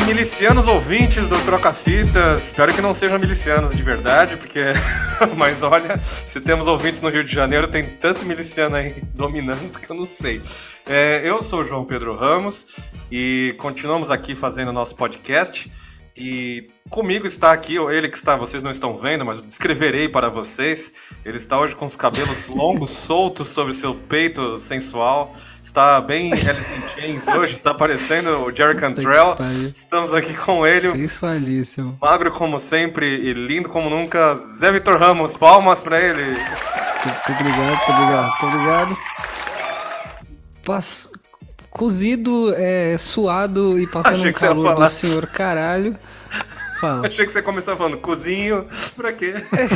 milicianos ouvintes do Troca-Fitas. Espero que não sejam milicianos de verdade, porque... Mas olha, se temos ouvintes no Rio de Janeiro, tem tanto miliciano aí dominando que eu não sei. Eu sou o João Pedro Ramos e continuamos aqui fazendo o nosso podcast. E comigo está aqui, ele que está, vocês não estão vendo, mas eu descreverei para vocês. Ele está hoje com os cabelos longos, soltos sobre seu peito sensual. Está bem Alice in Chains hoje, está parecendo o Jerry Cantrell. Estamos aqui com ele. Sensualíssimo. Magro como sempre e lindo como nunca, Zé Vitor Ramos. Palmas para ele. Muito obrigado. Cozido, suado e passando um calor do senhor caralho. Fala. Achei que você começou falando cozinho, pra quê?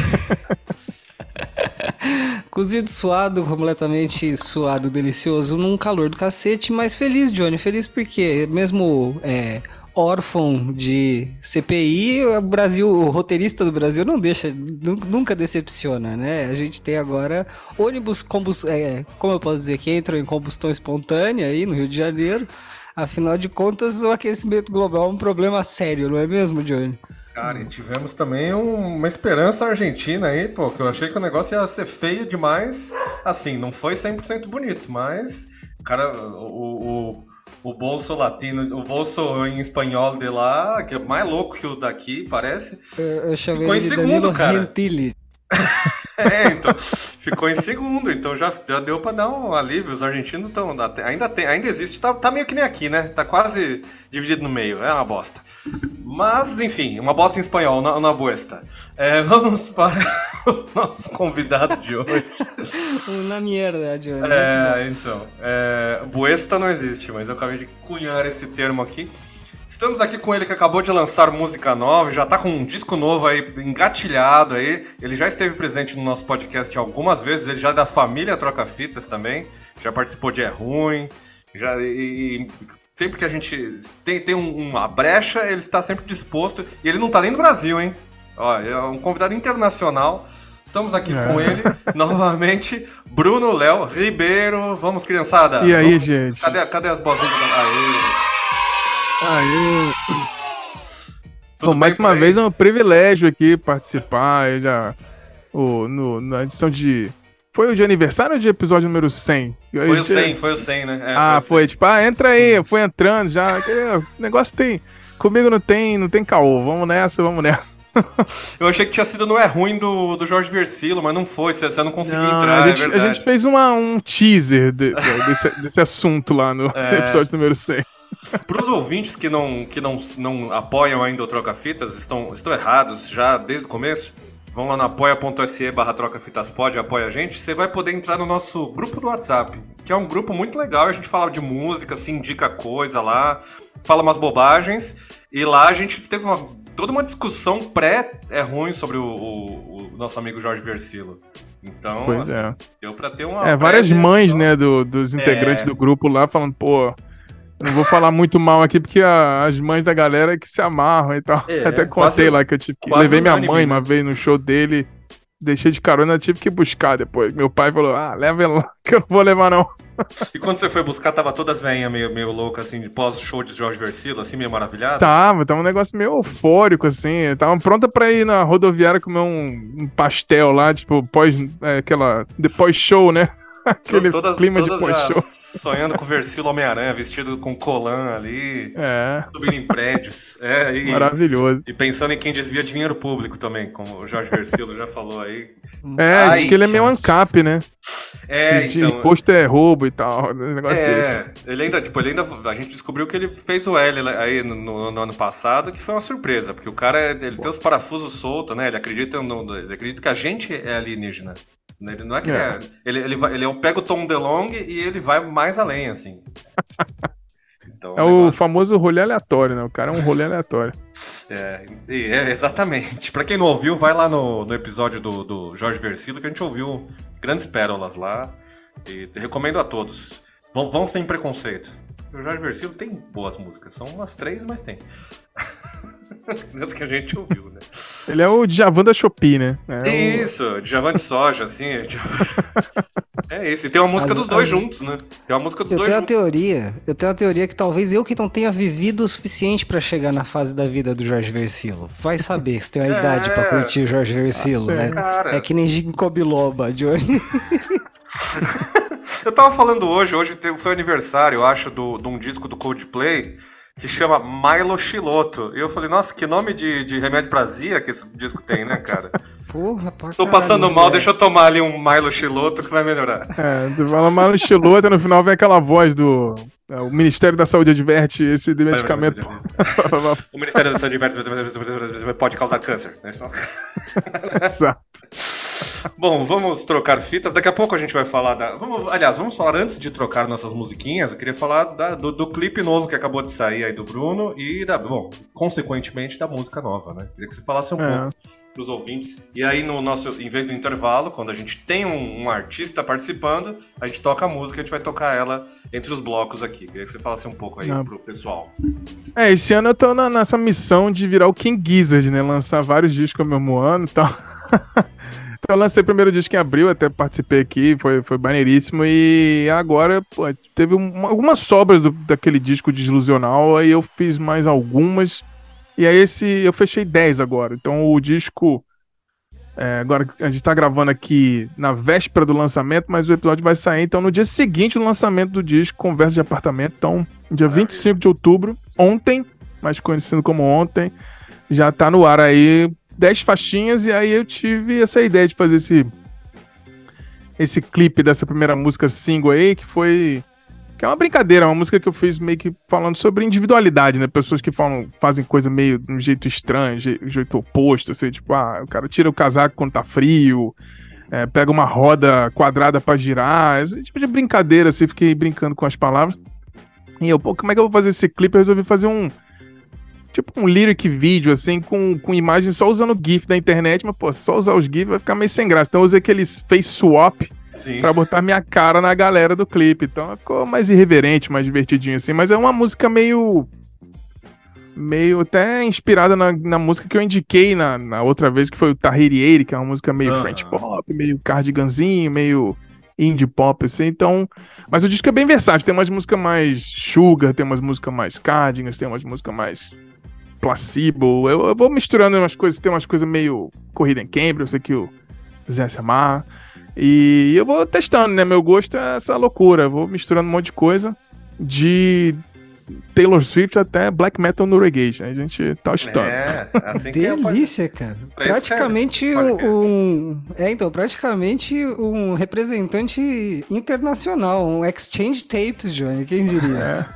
Cozido, suado, completamente suado, delicioso, num calor do cacete, mas feliz, Johnny, feliz porque mesmo órfão de CPI, o roteirista do Brasil não deixa, nunca decepciona, né? A gente tem agora ônibus, como eu posso dizer, que entram em combustão espontânea aí no Rio de Janeiro. Afinal de contas, o aquecimento global é um problema sério, não é mesmo, Johnny? Cara, e tivemos também uma esperança argentina aí, pô, que eu achei que o negócio ia ser feio demais. Assim, não foi 100% bonito, mas, cara, o bolso latino, o bolso em espanhol de lá, que é mais louco que o daqui, parece. Eu chamei ficou em de segundo, Danilo cara. Gentili. Então, ficou em segundo, então já deu pra dar um alívio. Os argentinos estão, ainda existe, tá meio que nem aqui, né? Tá quase dividido no meio, é uma bosta. Mas, enfim, uma bosta em espanhol, na boesta. Vamos para o nosso convidado de hoje. Na merda, Johnny. Então, boesta não existe, mas eu acabei de cunhar esse termo aqui. Estamos aqui com ele que acabou de lançar música nova, já tá com um disco novo aí, engatilhado aí. Ele já esteve presente no nosso podcast algumas vezes, ele já é da família Troca-Fitas também, já participou de É Ruim, e sempre que a gente tem uma brecha, ele está sempre disposto, e ele não tá nem no Brasil, hein? Ó, é um convidado internacional. Estamos aqui com ele, novamente, Bruno Léo Ribeiro. Vamos, criançada. E aí, gente? Cadê as bolinhas? Bom, mais uma vez é um privilégio aqui participar. Na edição de... Foi o de aniversário ou de episódio número 100? Foi o 100, né? Foi tipo, entra aí, foi entrando já. Esse negócio tem... Comigo não tem caô, vamos nessa. Eu achei que tinha sido no É Ruim do Jorge Versilo, mas não foi, você não conseguiu entrar, a gente fez um teaser desse assunto lá no episódio número 100. Para os ouvintes que não apoiam ainda o Troca-Fitas, estão errados já desde o começo, vão lá no apoia.se/trocafitaspod, apoia a gente, você vai poder entrar no nosso grupo do WhatsApp, que é um grupo muito legal, a gente fala de música, se indica coisa lá, fala umas bobagens, e lá a gente teve toda uma discussão pré-É Ruim sobre o nosso amigo Jorge Versilo. Então, deu pra ter uma... várias mães, né, dos integrantes do grupo lá falando, pô... Não vou falar muito mal aqui, porque as mães da galera que se amarram e tal. Até contei lá que eu tive que... Levei minha mãe uma vez no show dele, deixei de carona, tive que buscar depois. Meu pai falou, leva ela lá, que eu não vou levar não. E quando você foi buscar, tava todas velhinhas meio loucas, assim, pós-show de Jorge Versilo, assim, meio maravilhada? Tava um negócio meio eufórico, assim. Tava pronta pra ir na rodoviária comer um pastel lá, tipo, pós-show, né? Aquele clima de pós-show. Sonhando com o Versilo Homem-Aranha, vestido com colã ali, subindo em prédios. Maravilhoso. E pensando em quem desvia dinheiro público também, como o Jorge Versilo já falou aí. Diz que ele é meio ANCAP, né? Então... Imposto é roubo e tal, um negócio desse. A gente descobriu que ele fez o L aí no ano passado, que foi uma surpresa, porque o cara, ele tem os parafusos soltos, né? Ele acredita que a gente é alienígena. Ele não é que ele pega o Tom DeLonge e ele vai mais além, assim. Então, o famoso rolê aleatório, né? O cara é um rolê aleatório. Exatamente. Pra quem não ouviu, vai lá no episódio do Jorge Versilo, que a gente ouviu grandes pérolas lá. E recomendo a todos. Vão sem preconceito. O Jorge Versilo tem boas músicas. São umas 3, mas tem. Das que a gente ouviu, né? Ele é o Djavan da Shopee, né? Isso, Djavan de soja, assim. É isso, e tem uma música dos dois juntos, né? Tem uma música dos dois juntos. Eu tenho a teoria que talvez eu que não tenha vivido o suficiente pra chegar na fase da vida do Jorge Versilo. Vai saber se tem a idade pra curtir o Jorge Versilo, né? Cara. É que nem Ginkgo biloba, Johnny. Eu tava falando hoje foi aniversário, eu acho, de um disco do Coldplay que chama Milo Xiloto. E eu falei, nossa, que nome de remédio pra azia que esse disco tem, né, cara? Porra, tô passando mal, deixa eu tomar ali um Milo Xiloto que vai melhorar. Tu fala Milo Xiloto e no final vem aquela voz do... o Ministério da Saúde adverte esse medicamento. O Ministério da Saúde adverte pode causar câncer. Exato. Bom, vamos trocar fitas. Daqui a pouco a gente vai falar vamos falar antes de trocar nossas musiquinhas. Eu queria falar do clipe novo que acabou de sair aí do Bruno e consequentemente da música nova, né? Queria que você falasse um pouco pros ouvintes. E aí em vez do intervalo, quando a gente tem um artista participando, a gente toca a música, a gente vai tocar ela entre os blocos aqui. Queria que você falasse um pouco aí pro pessoal. Esse ano eu tô nessa missão de virar o King Gizzard, né? Lançar vários discos ao mesmo ano e tal. Eu lancei o primeiro disco em abril, até participei aqui, foi maneiríssimo, e agora teve algumas sobras daquele disco Desilusional, aí eu fiz mais algumas, e aí eu fechei 10 agora. Então o disco, agora a gente tá gravando aqui na véspera do lançamento, mas o episódio vai sair, então no dia seguinte do lançamento do disco, Conversa de Apartamento, então dia 25 de outubro, ontem, mais conhecido como ontem, já tá no ar aí, 10 faixinhas, e aí eu tive essa ideia de fazer esse clipe dessa primeira música single aí, que é uma brincadeira, uma música que eu fiz meio que falando sobre individualidade, né? Pessoas que fazem coisa meio de um jeito estranho, jeito oposto, assim, tipo, o cara tira o casaco quando tá frio, pega uma roda quadrada pra girar, esse tipo de brincadeira, assim, fiquei brincando com as palavras. E eu, como é que eu vou fazer esse clipe? Eu resolvi fazer um lyric vídeo, assim, com imagens só usando GIF da internet, mas, só usar os GIF vai ficar meio sem graça. Então eu usei aqueles face swap pra botar minha cara na galera do clipe. Então ficou mais irreverente, mais divertidinho, assim. Mas é uma música meio até inspirada na música que eu indiquei na outra vez, que foi o Tahirieri, que é uma música meio French pop, meio cardiganzinho, meio indie pop, assim. Então, mas o disco é bem versátil. Tem umas músicas mais sugar, tem umas músicas mais cardigans, tem umas músicas mais Placebo, eu vou misturando umas coisas, tem umas coisas meio Corrida em Cambridge, eu sei que o Zé se amarra, e eu vou testando, né, meu gosto é essa loucura, eu vou misturando um monte de coisa, de Taylor Swift até black metal no reggae, a gente tá estudando. Assim delícia, cara. Praticamente praticamente um representante internacional, um exchange tapes, Johnny, quem diria?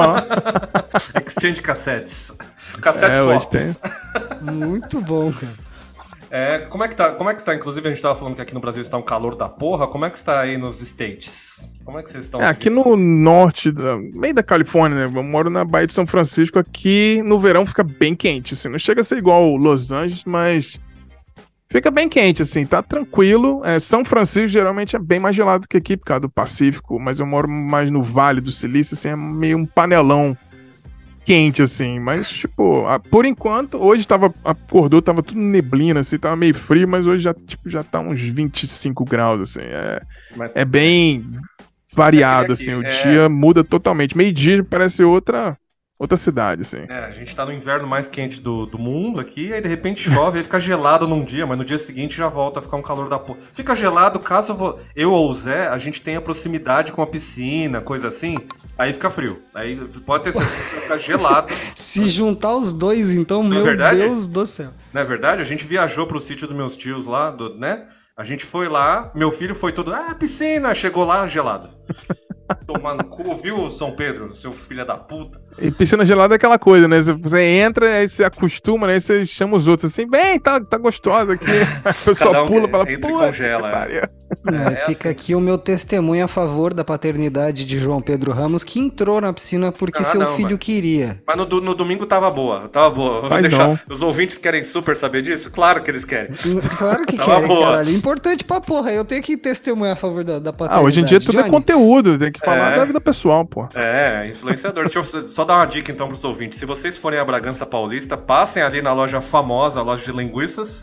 Exchange cassettes. Cassettes swap. Muito bom, cara. Como é que está? Inclusive, a gente estava falando que aqui no Brasil está um calor da porra. Como é que está aí nos States? Como é que vocês estão? Aqui no norte, meio da Califórnia, né? Eu moro na Baía de São Francisco. Aqui no verão fica bem quente, assim. Não chega a ser igual Los Angeles, mas fica bem quente, assim. Tá tranquilo. São Francisco geralmente é bem mais gelado que aqui, por causa do Pacífico. Mas eu moro mais no Vale do Silício, assim. É meio um panelão quente, assim, mas, tipo, por enquanto, hoje acordou, tava tudo neblina, assim, tava meio frio, mas hoje já tá uns 25 graus, assim, é bem variado, assim, o dia muda totalmente, meio-dia parece outra cidade, assim. A gente tá no inverno mais quente do mundo aqui, aí de repente chove, aí fica gelado num dia, mas no dia seguinte já volta a ficar um calor da porra. Fica gelado caso eu ou o Zé, a gente tenha proximidade com a piscina, coisa assim, aí fica frio. Aí pode ter certeza que fica gelado. Se juntar os dois, então, meu Deus do céu. Não é verdade? A gente viajou pro sítio dos meus tios lá, né? A gente foi lá, meu filho foi todo, piscina, chegou lá gelado. Tomar no cu, viu, São Pedro, seu filho da puta? E piscina gelada é aquela coisa, né? Você entra, aí você acostuma, né? Aí você chama os outros assim, bem, tá gostosa aqui. A pessoa pula, fala, entra e congela. Fica aqui o meu testemunho a favor da paternidade de João Pedro Ramos, que entrou na piscina porque seu filho queria. Mas no domingo tava boa. Vou deixar. Os ouvintes querem super saber disso? Claro que eles querem. Claro que querem, caralho. Importante pra porra. Eu tenho que testemunhar a favor da paternidade. Hoje em dia tudo é conteúdo, tem que falar da vida pessoal, pô. Influenciador. Deixa eu só dar uma dica então pros ouvintes. Se vocês forem a Bragança Paulista, passem ali na loja famosa, a loja de linguiças,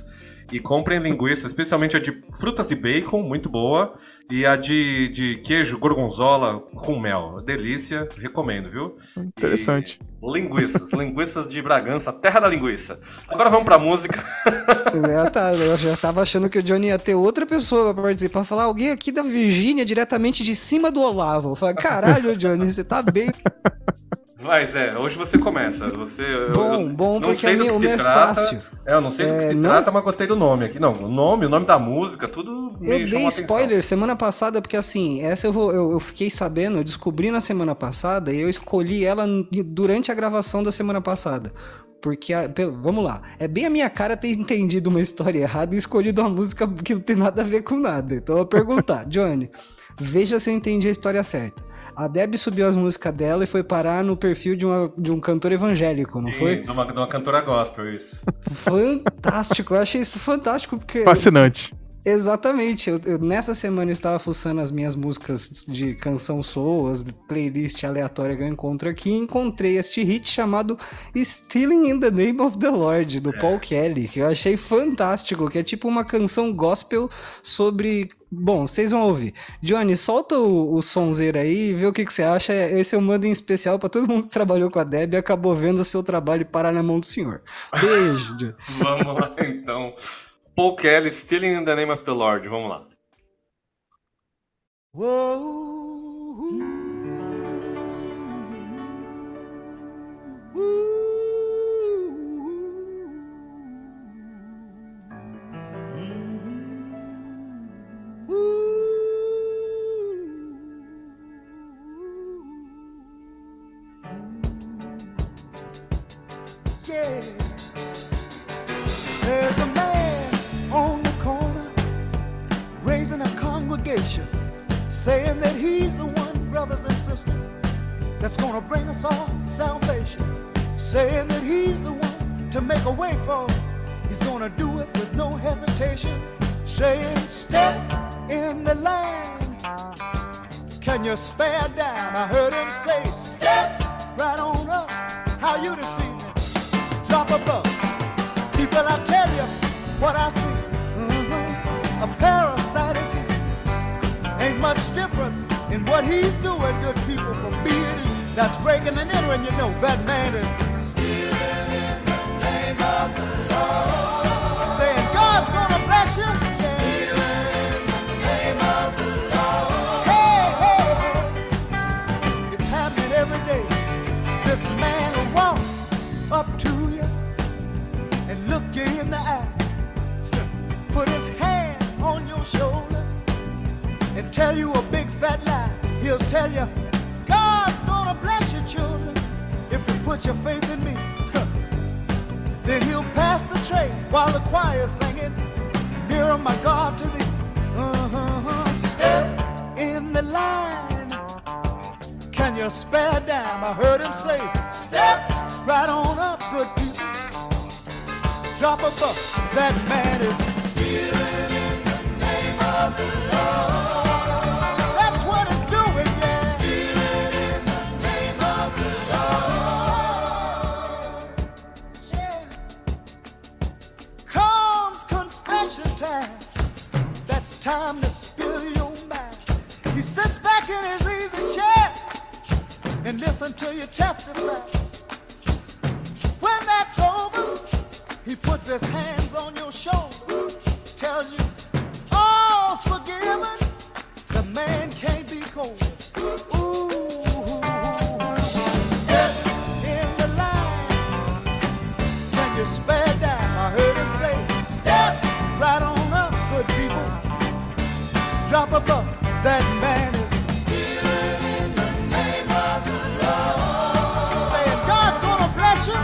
e comprem linguiça, especialmente a de frutas e bacon, muito boa, e a de queijo gorgonzola com mel. Delícia, recomendo, viu? Interessante. E linguiças de Bragança, terra da linguiça. Agora vamos pra música. Eu já tava achando que o Johnny ia ter outra pessoa pra participar, falar alguém aqui da Virgínia, diretamente de cima do Olavo. Eu falei, caralho, Johnny, você tá bem... Mas hoje você começa. Bom, não porque sei do que se é trata. fácil. Eu não sei do que se trata, mas gostei do nome aqui. Não, o nome da música, tudo me Eu dei spoiler atenção. semana passada, porque assim, essa eu fiquei sabendo, eu descobri na semana passada e eu escolhi ela durante a gravação da semana passada. Porque, vamos lá, é bem a minha cara ter entendido uma história errada e escolhido uma música que não tem nada a ver com nada. Então eu vou perguntar, Johnny, veja se eu entendi a história certa. A Deb subiu as músicas dela e foi parar no perfil de um cantor evangélico, não foi? De uma cantora gospel, isso. Fantástico, eu achei isso fantástico, porque... Fascinante. Exatamente, nessa semana eu estava fuçando as minhas músicas de canção soul, as playlist aleatória que eu encontro aqui, e encontrei este hit chamado Stealing in the Name of the Lord, do Paul Kelly, que eu achei fantástico, que é tipo uma canção gospel sobre... Bom, vocês vão ouvir. Johnny, solta o sonzeiro aí e vê o que você acha. Esse eu mando em especial para todo mundo que trabalhou com a Deb e acabou vendo o seu trabalho parar na mão do senhor. Beijo, Johnny. Vamos lá, então. Paul Kelly, Stealing in the Name of the Lord. Vamos lá. There's a man on the corner raising a congregation, saying that he's the one, brothers and sisters, that's gonna bring us all salvation. Saying that he's the one to make a way for us. He's gonna do it with no hesitation. Saying, step in the line. Can you spare a dime? I heard him say, step right on up. How you deceive me? Drop a buck. People, I tell you what I see. A parasite is here. Ain't much difference in what he's doing, good people, from B and E. That's breaking and entering, you know that man is stealing in the name of the Lord. Saying God's gonna bless you. Stealing in the name of the Lord. Hey, hey, hey. It's happening every day. This man will walk up to you and look you in the eye, put his hand on your shoulder and tell you a big fat lie. He'll tell you, God's gonna bless your children if you put your faith in me. Then he'll pass the tray while the choir's singing, nearer my God to thee. Step in the line. Can you spare a dime? I heard him say, step right on up, good people. Drop a buck, that man is stealing in the name of the Lord. That's what it's doing, yeah. Stealing in the name of the Lord. Yeah. Comes confession time. That's time to spill your mind. He sits back in his easy chair and listen to you testify. When that's over, he puts his hands on your shoulder, tells you all's forgiven. The man can't be cold. Ooh, step in the line. Can you spare a dime? I heard him say, step right on up, good people. Drop a buck. That man is stealing in the name of the Lord. Saying God's gonna bless you.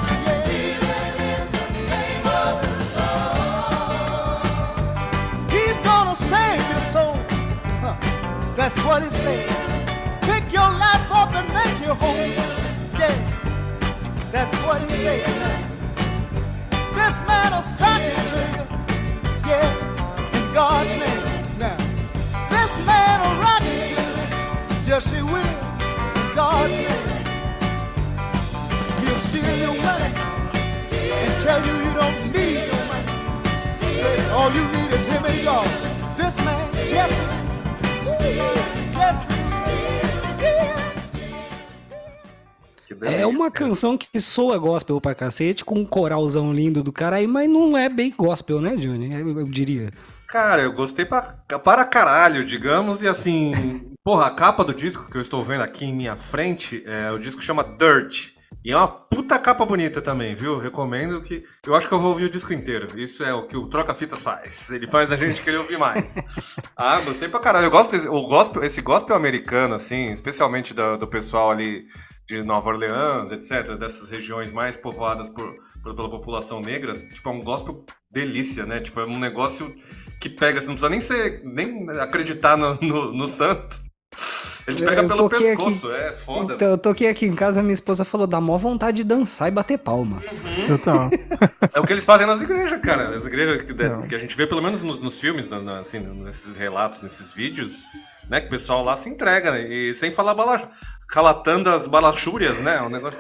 That's what he said. Pick your life up and make you whole. Yeah, that's what he said. This man will suck it to you. Yeah, in God's name. Now, this man will rock it to you. Yes, he will. In God's name. He'll steal your money and tell you you don't need no money. Say all All you need is him and God. This man, yes, é uma canção que soa gospel pra cacete, com um coralzão lindo do cara aí, mas não é bem gospel, né, Johnny? Eu diria. Cara, eu gostei para caralho, digamos, e assim, porra, a capa do disco que eu estou vendo aqui em minha frente, o disco chama Dirt, e é uma puta capa bonita também, viu? Recomendo que... Eu acho que eu vou ouvir o disco inteiro, isso é o que o Troca-Fitas faz, ele faz a gente querer ouvir mais. Ah, gostei pra caralho, eu gosto esse gospel americano, assim, especialmente do pessoal ali de Nova Orleans, etc., dessas regiões mais povoadas pela população negra, tipo, é um gospel delícia, né? Tipo, é um negócio que pega, você não precisa nem acreditar no santo. Ele te pega pelo pescoço, é foda. Então, eu toquei aqui em casa, minha esposa falou, dá mó vontade de dançar e bater palma. Total. É o que eles fazem nas igrejas, cara. As igrejas que a gente vê, pelo menos nos filmes, assim, nesses relatos, nesses vídeos, né? Que o pessoal lá se entrega, né, e sem falar calatando as balachúrias, né? Um negócio...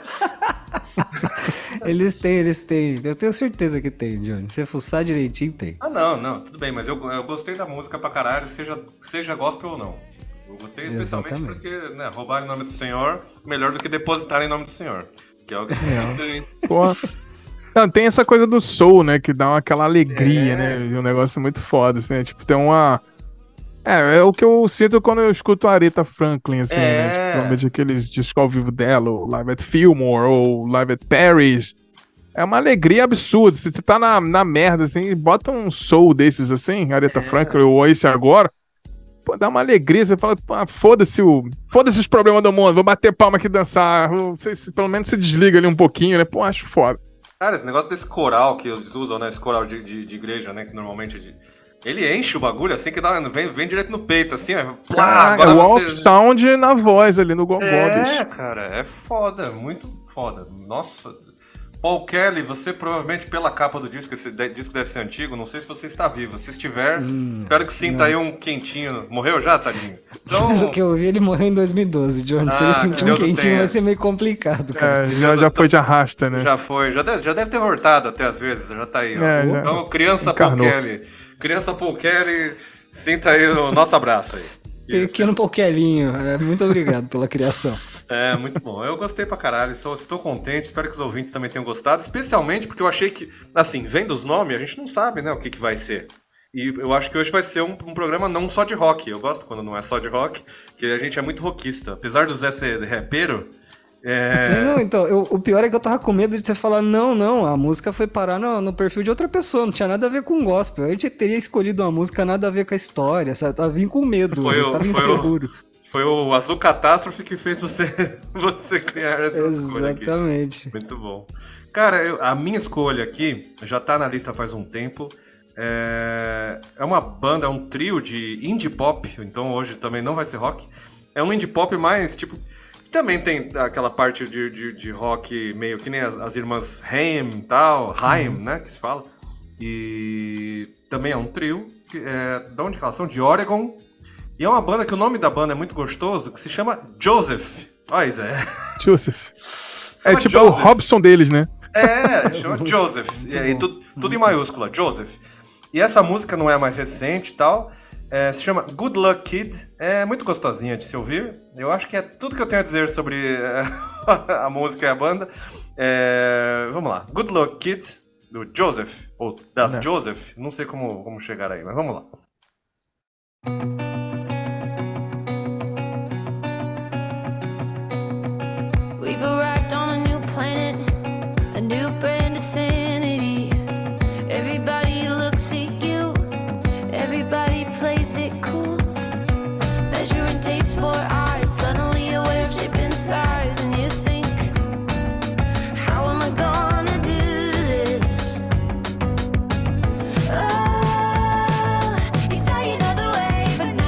Eles têm. Eu tenho certeza que tem, Johnny. Se fuçar direitinho, tem. Ah, não, tudo bem, mas eu gostei da música pra caralho, seja gospel ou não. Eu gostei especialmente porque, né, roubar em nome do Senhor, melhor do que depositar em nome do Senhor. Que é o que Porra. Não, tem essa coisa do soul, né? Que dá aquela alegria, né? Um negócio muito foda, assim, né? Tipo, tem uma... É o que eu sinto quando eu escuto a Aretha Franklin, assim, né? Tipo, principalmente aqueles discos ao vivo dela, ou Live at Fillmore, ou Live at Paris. É uma alegria absurda. Se tu tá na merda, assim, bota um soul desses, assim, Aretha Franklin, ou esse agora, pô, dá uma alegria. Você fala, foda-se os problemas do mundo, vou bater palma aqui e dançar. Se pelo menos se desliga ali um pouquinho, né? Pô, acho foda. Cara, esse negócio desse coral que eles usam, né? Esse coral de igreja, né? Que normalmente ele enche o bagulho assim que vem direto no peito, assim, ó. É o Wolf Sound na voz ali no gogó. Cara, é foda, muito foda. Nossa. Paul Kelly, você provavelmente pela capa do disco, esse disco deve ser antigo, não sei se você está vivo. Se estiver, espero que sinta aí um quentinho. Morreu já, tadinho? Então... Pelo que eu vi, ele morreu em 2012, John. Se ele sentir um quentinho, vai ser meio complicado, cara. Já foi de arrasta, né? Já foi, já deve ter voltado até às vezes, já tá aí. Ó. Então, criança Paul Kelly, sinta aí o nosso abraço aí. Pequeno Pouquelinho, muito obrigado pela criação. Muito bom. Eu gostei pra caralho, estou contente, espero que os ouvintes também tenham gostado, especialmente porque eu achei que, assim, vendo os nomes, a gente não sabe, né, o que vai ser. E eu acho que hoje vai ser um programa não só de rock. Eu gosto quando não é só de rock, que a gente é muito rockista. Apesar do Zé ser rapero... Não, então, o pior é que eu tava com medo de você falar, não, a música foi parar no perfil de outra pessoa, não tinha nada a ver com gospel. A gente teria escolhido uma música nada a ver com a história, sabe? Eu tava vindo com medo, a gente tava inseguro. Foi o Azul Catástrofe que fez você criar essa escolha aqui. Exatamente. Muito bom. Cara, a minha escolha aqui já tá na lista faz um tempo. É uma banda, é um trio de indie pop, então hoje também não vai ser rock. É um indie pop mais, tipo... Também tem aquela parte de rock meio que nem as irmãs Haim e tal, né, que se fala. E também é um trio, de onde elas são? De Oregon. E é uma banda que o nome da banda é muito gostoso, que se chama Joseph. Olha, Zé. Joseph. Tipo Joseph. O Robson deles, né? Chama Joseph. E aí tudo em maiúscula, Joseph. E essa música não é mais recente e tal... se chama Good Luck Kid, é muito gostosinha de se ouvir. Eu acho que é tudo que eu tenho a dizer sobre a música e a banda. Vamos lá, Good Luck Kid, do Joseph, ou das Joseph, não sei como chegar aí, mas vamos lá. We've arrived on a new planet, a new brand of sanity. Everybody looks at you, everybody plays it cool. Measuring tapes for hours, suddenly aware of shipping stars. And you think, how am I gonna do this? Oh, you thought you know the way, but now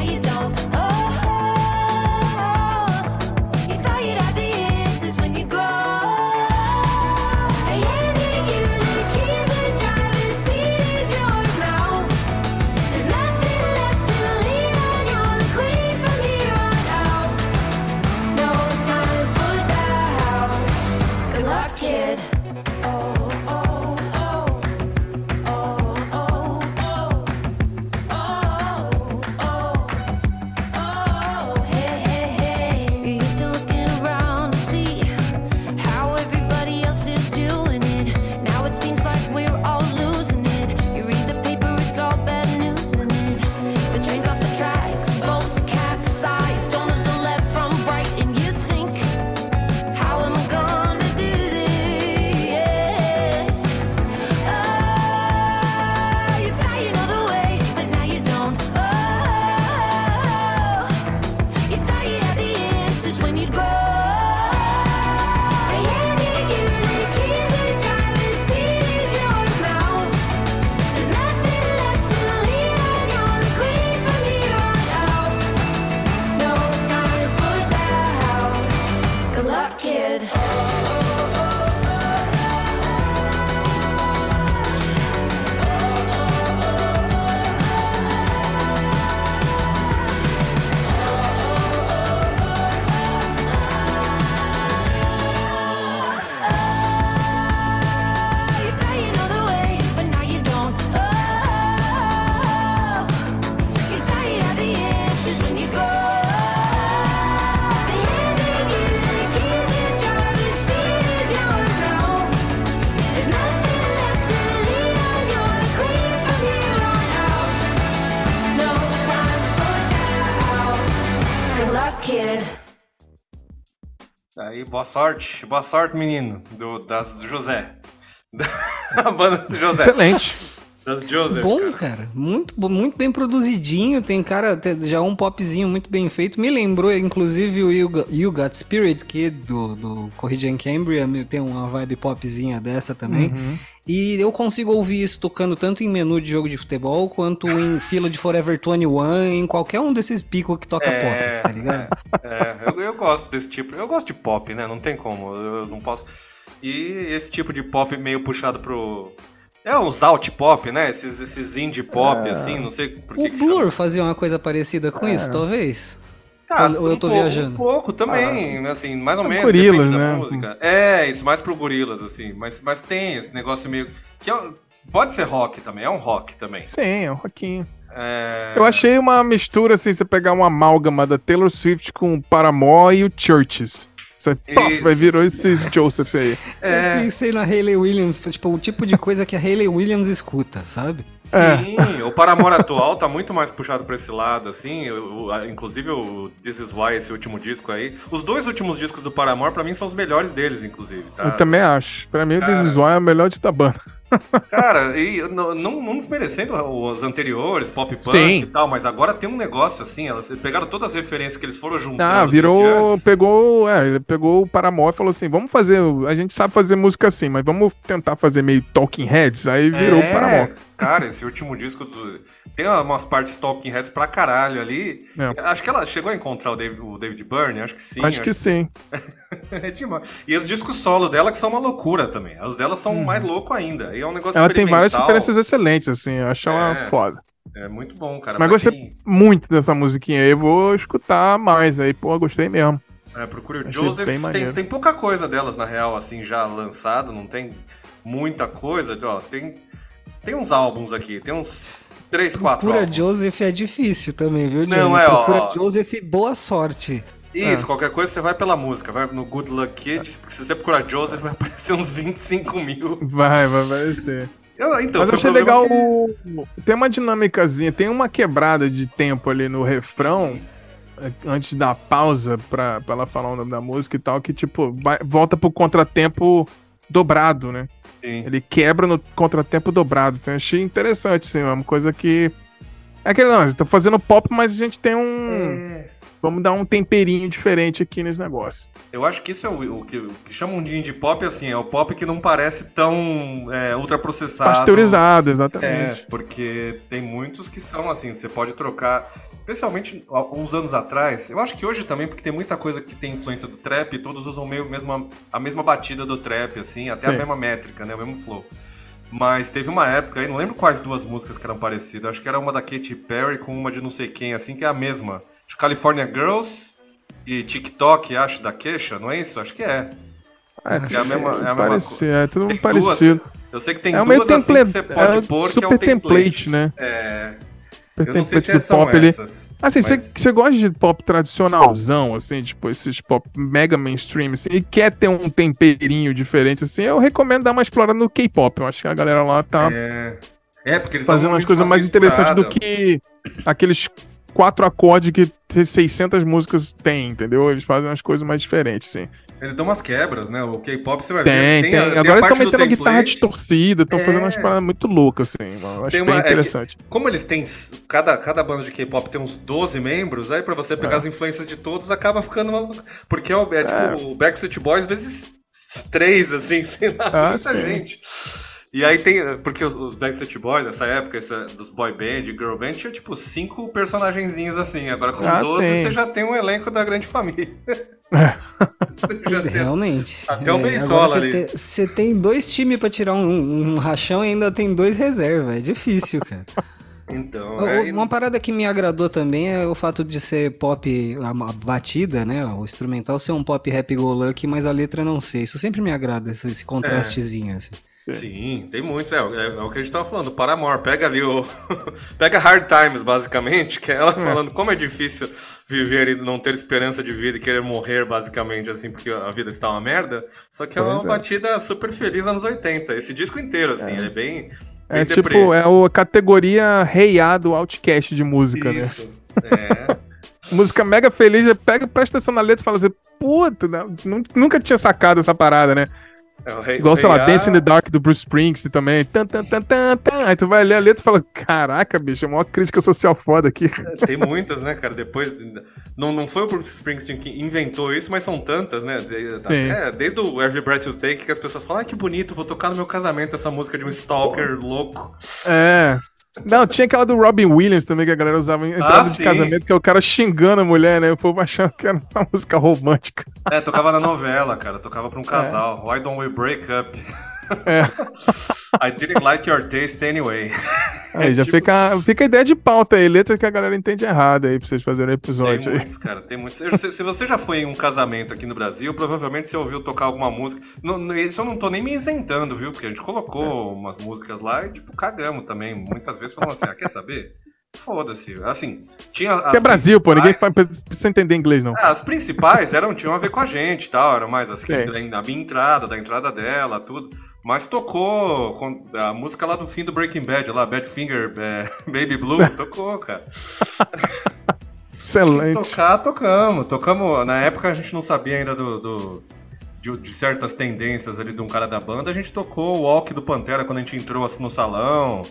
Aí, boa sorte, menino, do José. Da banda do José. Excelente. Das Joseph, bom, cara. Muito bem produzidinho. Tem, cara, já um popzinho muito bem feito. Me lembrou, inclusive, o You Got Spirit, que do Corrida em Cambria, tem uma vibe popzinha dessa também. E eu consigo ouvir isso tocando tanto em menu de jogo de futebol, quanto em fila de Forever 21, em qualquer um desses picos que toca pop, tá ligado? Eu gosto desse tipo. Eu gosto de pop, né? Não tem como. Eu não posso... E esse tipo de pop meio puxado pro... uns alt pop, né? Esses indie pop, assim, não sei por que. O Blur fazia uma coisa parecida com isso, talvez? Ou eu tô viajando? Um pouco também, assim, mais ou menos. Gorilas, depende né? da música. Isso mais pro Gorilas, assim. Mas tem esse negócio meio... que pode ser rock também, é um rock também. Sim, é um rockinho. Eu achei uma mistura, assim, você pegar uma amálgama da Taylor Swift com o Paramore e o Churches. Você vai virou esse Joseph aí. Eu pensei na Hayley Williams, tipo, o tipo de coisa que a Hayley Williams escuta, sabe? Sim, o Paramore atual tá muito mais puxado pra esse lado, assim. Inclusive o This Is Why, esse último disco aí. Os 2 últimos discos do Paramore, pra mim, são os melhores deles, inclusive, tá? Eu também acho. Pra mim, o This Is Why é o melhor de da banda. Cara, e não desmerecendo os anteriores, pop punk Sim. e tal, mas agora tem um negócio assim, elas pegaram todas as referências que eles foram juntando. Ele pegou o Paramore e falou assim, vamos fazer, a gente sabe fazer música assim, mas vamos tentar fazer meio Talking Heads, aí virou o Paramore. Cara, esse último disco tem umas partes Talking Heads pra caralho ali. Acho que ela chegou a encontrar o David Byrne, acho que sim. Acho que sim. É demais. E os discos solo dela que são uma loucura também. Os dela são mais louco ainda. E é um negócio ela tem várias referências excelentes, assim, eu acho ela foda. É muito bom, cara. Mas gostei muito dessa musiquinha aí, eu vou escutar mais aí, gostei mesmo. Procure o Joseph, tem pouca coisa delas, na real, assim, já lançado, não tem muita coisa, ó, tem uns álbuns aqui, tem uns 3, 4 álbuns. Procura Joseph é difícil também, viu, Johnny? Não, Procura Joseph, boa sorte. Isso, qualquer coisa você vai pela música, vai no Good Luck Kid, porque se você procurar Joseph vai aparecer uns 25 mil. Vai aparecer. Então, mas eu achei legal, tem uma dinâmicazinha, tem uma quebrada de tempo ali no refrão, antes da pausa pra ela falar o nome da música e tal, que tipo, volta pro contratempo dobrado, né? Sim. Ele quebra no contratempo dobrado, assim, achei interessante, assim, uma coisa que... É aquele, não, a gente tá fazendo pop, mas a gente tem Vamos dar um temperinho diferente aqui nesse negócio. Eu acho que isso é o que chamam de indie pop, assim, é o pop que não parece tão ultraprocessado. Pasteurizado, exatamente. Porque tem muitos que são assim, você pode trocar, especialmente uns anos atrás, eu acho que hoje também, porque tem muita coisa que tem influência do trap, e todos usam a mesma batida do trap, assim, até a mesma métrica, né, o mesmo flow. Mas teve uma época aí, não lembro quais 2 músicas que eram parecidas, acho que era uma da Katy Perry com uma de não sei quem, assim, que é a mesma. California Girls e TikTok, acho, da Kesha, não é isso? Acho que é. É a mesma coisa. É tudo tem parecido. Eu sei que tem duas assim que você pode pôr, que é o template, né? Eu não sei se são essas. Assim, você gosta de pop tradicionalzão, assim, tipo, esses pop mega mainstream, assim, e quer ter um temperinho diferente, assim, eu recomendo dar uma explorada no K-pop. Eu acho que a galera lá tá porque eles fazendo umas coisas mais interessantes do que aqueles 4 acordes que 600 músicas tem, entendeu? Eles fazem umas coisas mais diferentes, sim. Eles dão umas quebras, né? O K-pop você vai ver. Tem. Agora eles estão metendo guitarra distorcida, estão fazendo umas paradas muito loucas, assim. Eu acho bem interessante. Como eles têm. Cada banda de K-pop tem uns 12 membros, aí pra você pegar as influências de todos acaba ficando. Porque tipo o Backstreet Boys vezes 3, assim, sei lá, muita gente. E aí tem. Porque os Backstreet Boys, nessa época, dos boy band, girl band, tinha tipo 5 personagenzinhos assim. Agora com 12 você já tem um elenco da grande família. Realmente. Até o Bensola ali. Você tem 2 times pra tirar um rachão e ainda tem 2 reservas. É difícil, cara. Então, uma parada que me agradou também é o fato de ser pop, a batida, né? O instrumental ser um pop happy go lucky, mas a letra não ser. Isso sempre me agrada, esse contrastezinho, assim. Sim, tem muitos. É o que a gente tava falando. Paramore, pega ali pega Hard Times, basicamente, que é ela falando como é difícil viver e não ter esperança de vida e querer morrer, basicamente, assim, porque a vida está uma merda. Só que é uma batida super feliz anos 80. Esse disco inteiro, assim, ele é bem tipo, é a categoria Hey Ya do Outcast de música, Isso, né? música mega feliz, já pega, presta atenção na letra e fala assim, puta, nunca tinha sacado essa parada, né? Igual, sei lá, Dance in the Dark do Bruce Springsteen também. Aí tu vai ler a letra e fala, caraca, bicho, é uma crítica social foda aqui. Tem muitas, né, cara? Depois. Não foi o Bruce Springsteen que inventou isso, mas são tantas, né? Desde o Every Breath You Take, que as pessoas falam, que bonito, vou tocar no meu casamento essa música de um stalker louco. Não, tinha aquela do Robin Williams também, que a galera usava em entrada de casamento, que é o cara xingando a mulher, né? O povo achando que era uma música romântica. Tocava na novela, cara. Tocava pra um casal. Why don't we break up? I didn't like your taste anyway. Aí já fica a ideia de pauta aí, letra que a galera entende errado aí, pra vocês fazerem episódio. Tem muitos, cara, tem muitos. Se você já foi em um casamento aqui no Brasil, provavelmente você ouviu tocar alguma música. Isso eu não tô nem me isentando, viu? Porque a gente colocou umas músicas lá e, tipo, cagamos também. Muitas vezes falamos assim, quer saber? Foda-se. Assim, tinha as é Brasil, pô, ninguém precisa entender inglês, não. As principais tinham a ver com a gente e tal, eram mais assim, da minha entrada, da entrada dela, tudo. Mas tocou a música lá do fim do Breaking Bad, lá, Badfinger, Baby Blue, tocou, cara. Excelente. Tocamos. Na época a gente não sabia ainda de certas tendências ali de um cara da banda, a gente tocou o Walk do Pantera quando a gente entrou assim no salão.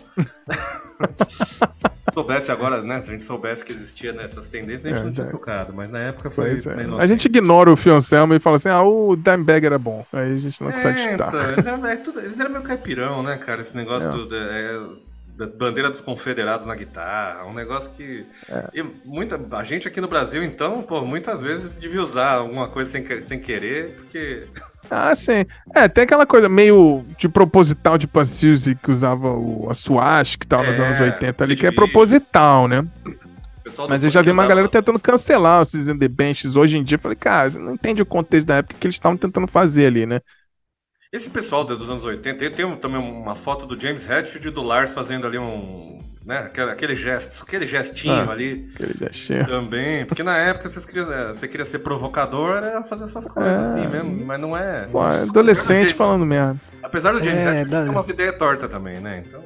Soubesse agora, né? Se a gente soubesse que existia essas tendências, a gente não tinha tocado, mas na época foi. A gente ignora o Phil Anselmo e fala assim: o Dimebag era bom. Aí a gente não consegue chutar. Então, eles eram meio caipirão, né, cara? Esse negócio da bandeira dos confederados na guitarra, um negócio que. E a gente aqui no Brasil, então, pô, muitas vezes devia usar alguma coisa sem querer, porque. Sim. Tem aquela coisa meio de proposital de Pansy que usava a swastika e tal nos anos 80 ali, que é proposital, né? Mas eu já vi uma galera tentando cancelar esses The Benches hoje em dia. Eu falei, cara, você não entende o contexto da época que eles estavam tentando fazer ali, né? Esse pessoal dos anos 80, tem também uma foto do James Hetfield e do Lars fazendo ali aquele gestinho ali. Aquele gestinho. Também, porque na época você queria ser provocador, era fazer essas coisas assim mesmo, mas não é... Pô, adolescente falando merda. Apesar do James Hetfield ter umas ideias tortas também, né? Então...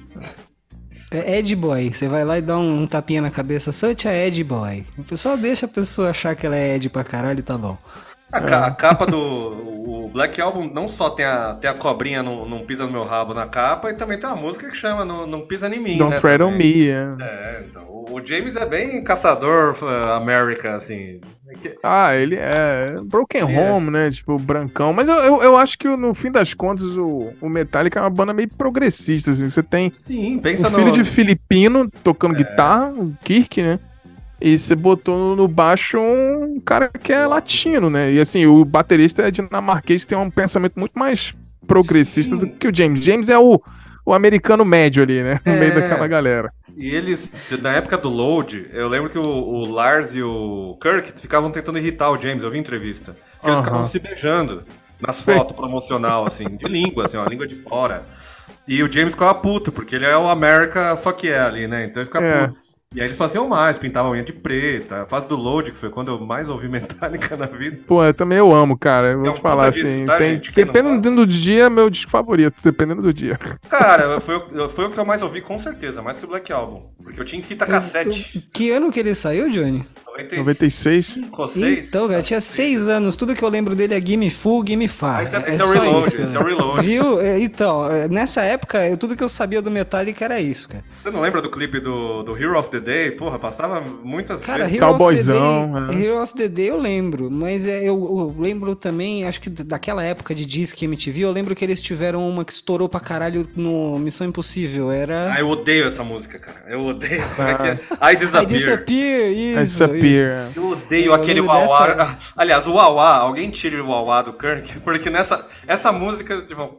Ed Boy, você vai lá e dá um tapinha na cabeça, such a Ed Boy. O pessoal deixa a pessoa achar que ela é Ed pra caralho e tá bom. A capa do Black Album não só tem a cobrinha não pisa no meu rabo na capa, e também tem uma música que chama Não Pisa em Mim, Don't Tread on Me, então, o James é bem caçador América, assim. Ele é Broken Home, né, tipo, brancão, mas eu acho que no fim das contas o Metallica é uma banda meio progressista, assim, você tem filho de filipino tocando guitarra, o Kirk, né? E você botou no baixo um cara que é latino, né? E assim, o baterista é dinamarquês, que tem um pensamento muito mais progressista do que o James. James é o americano médio ali, né? No meio daquela galera. E eles, na época do Load, eu lembro que o Lars e o Kirk ficavam tentando irritar o James, eu vi entrevista. Que eles ficavam se beijando nas fotos promocional, assim, de língua, assim, uma língua de fora. E o James ficava puto, porque ele é o America fuck yeah ali, né? Então ele fica puto. E aí eles faziam mais, pintavam a unha de preta. A fase do Load, que foi quando eu mais ouvi Metallica na vida. Pô, eu também amo, cara. Eu vou te falar assim. Tá, dependendo do dia, meu disco favorito, dependendo do dia. Cara, foi o que eu mais ouvi, com certeza, mais que o Black Album. Porque eu tinha em fita cassete. Que ano que ele saiu, Johnny? 96. Então, cara, tinha 6 anos. Tudo que eu lembro dele é Gimme Full, Gimme Far. Esse é o Reload, esse é o Reload. Viu? Então, nessa época, tudo que eu sabia do Metallica era isso, cara. Você não lembra do clipe do Hero of the Day? Porra, passava muitas vezes. Cowboyzão. Hero of the Day eu lembro, mas eu lembro também, acho que daquela época de Disque MTV, eu lembro que eles tiveram uma que estourou pra caralho no Missão Impossível, era... eu odeio essa música, cara. Eu odeio. I Disappear. Isso. Eu odeio aquele uauá. Aliás, o uauá, alguém tire o uauá do Kirk, porque essa música, tipo,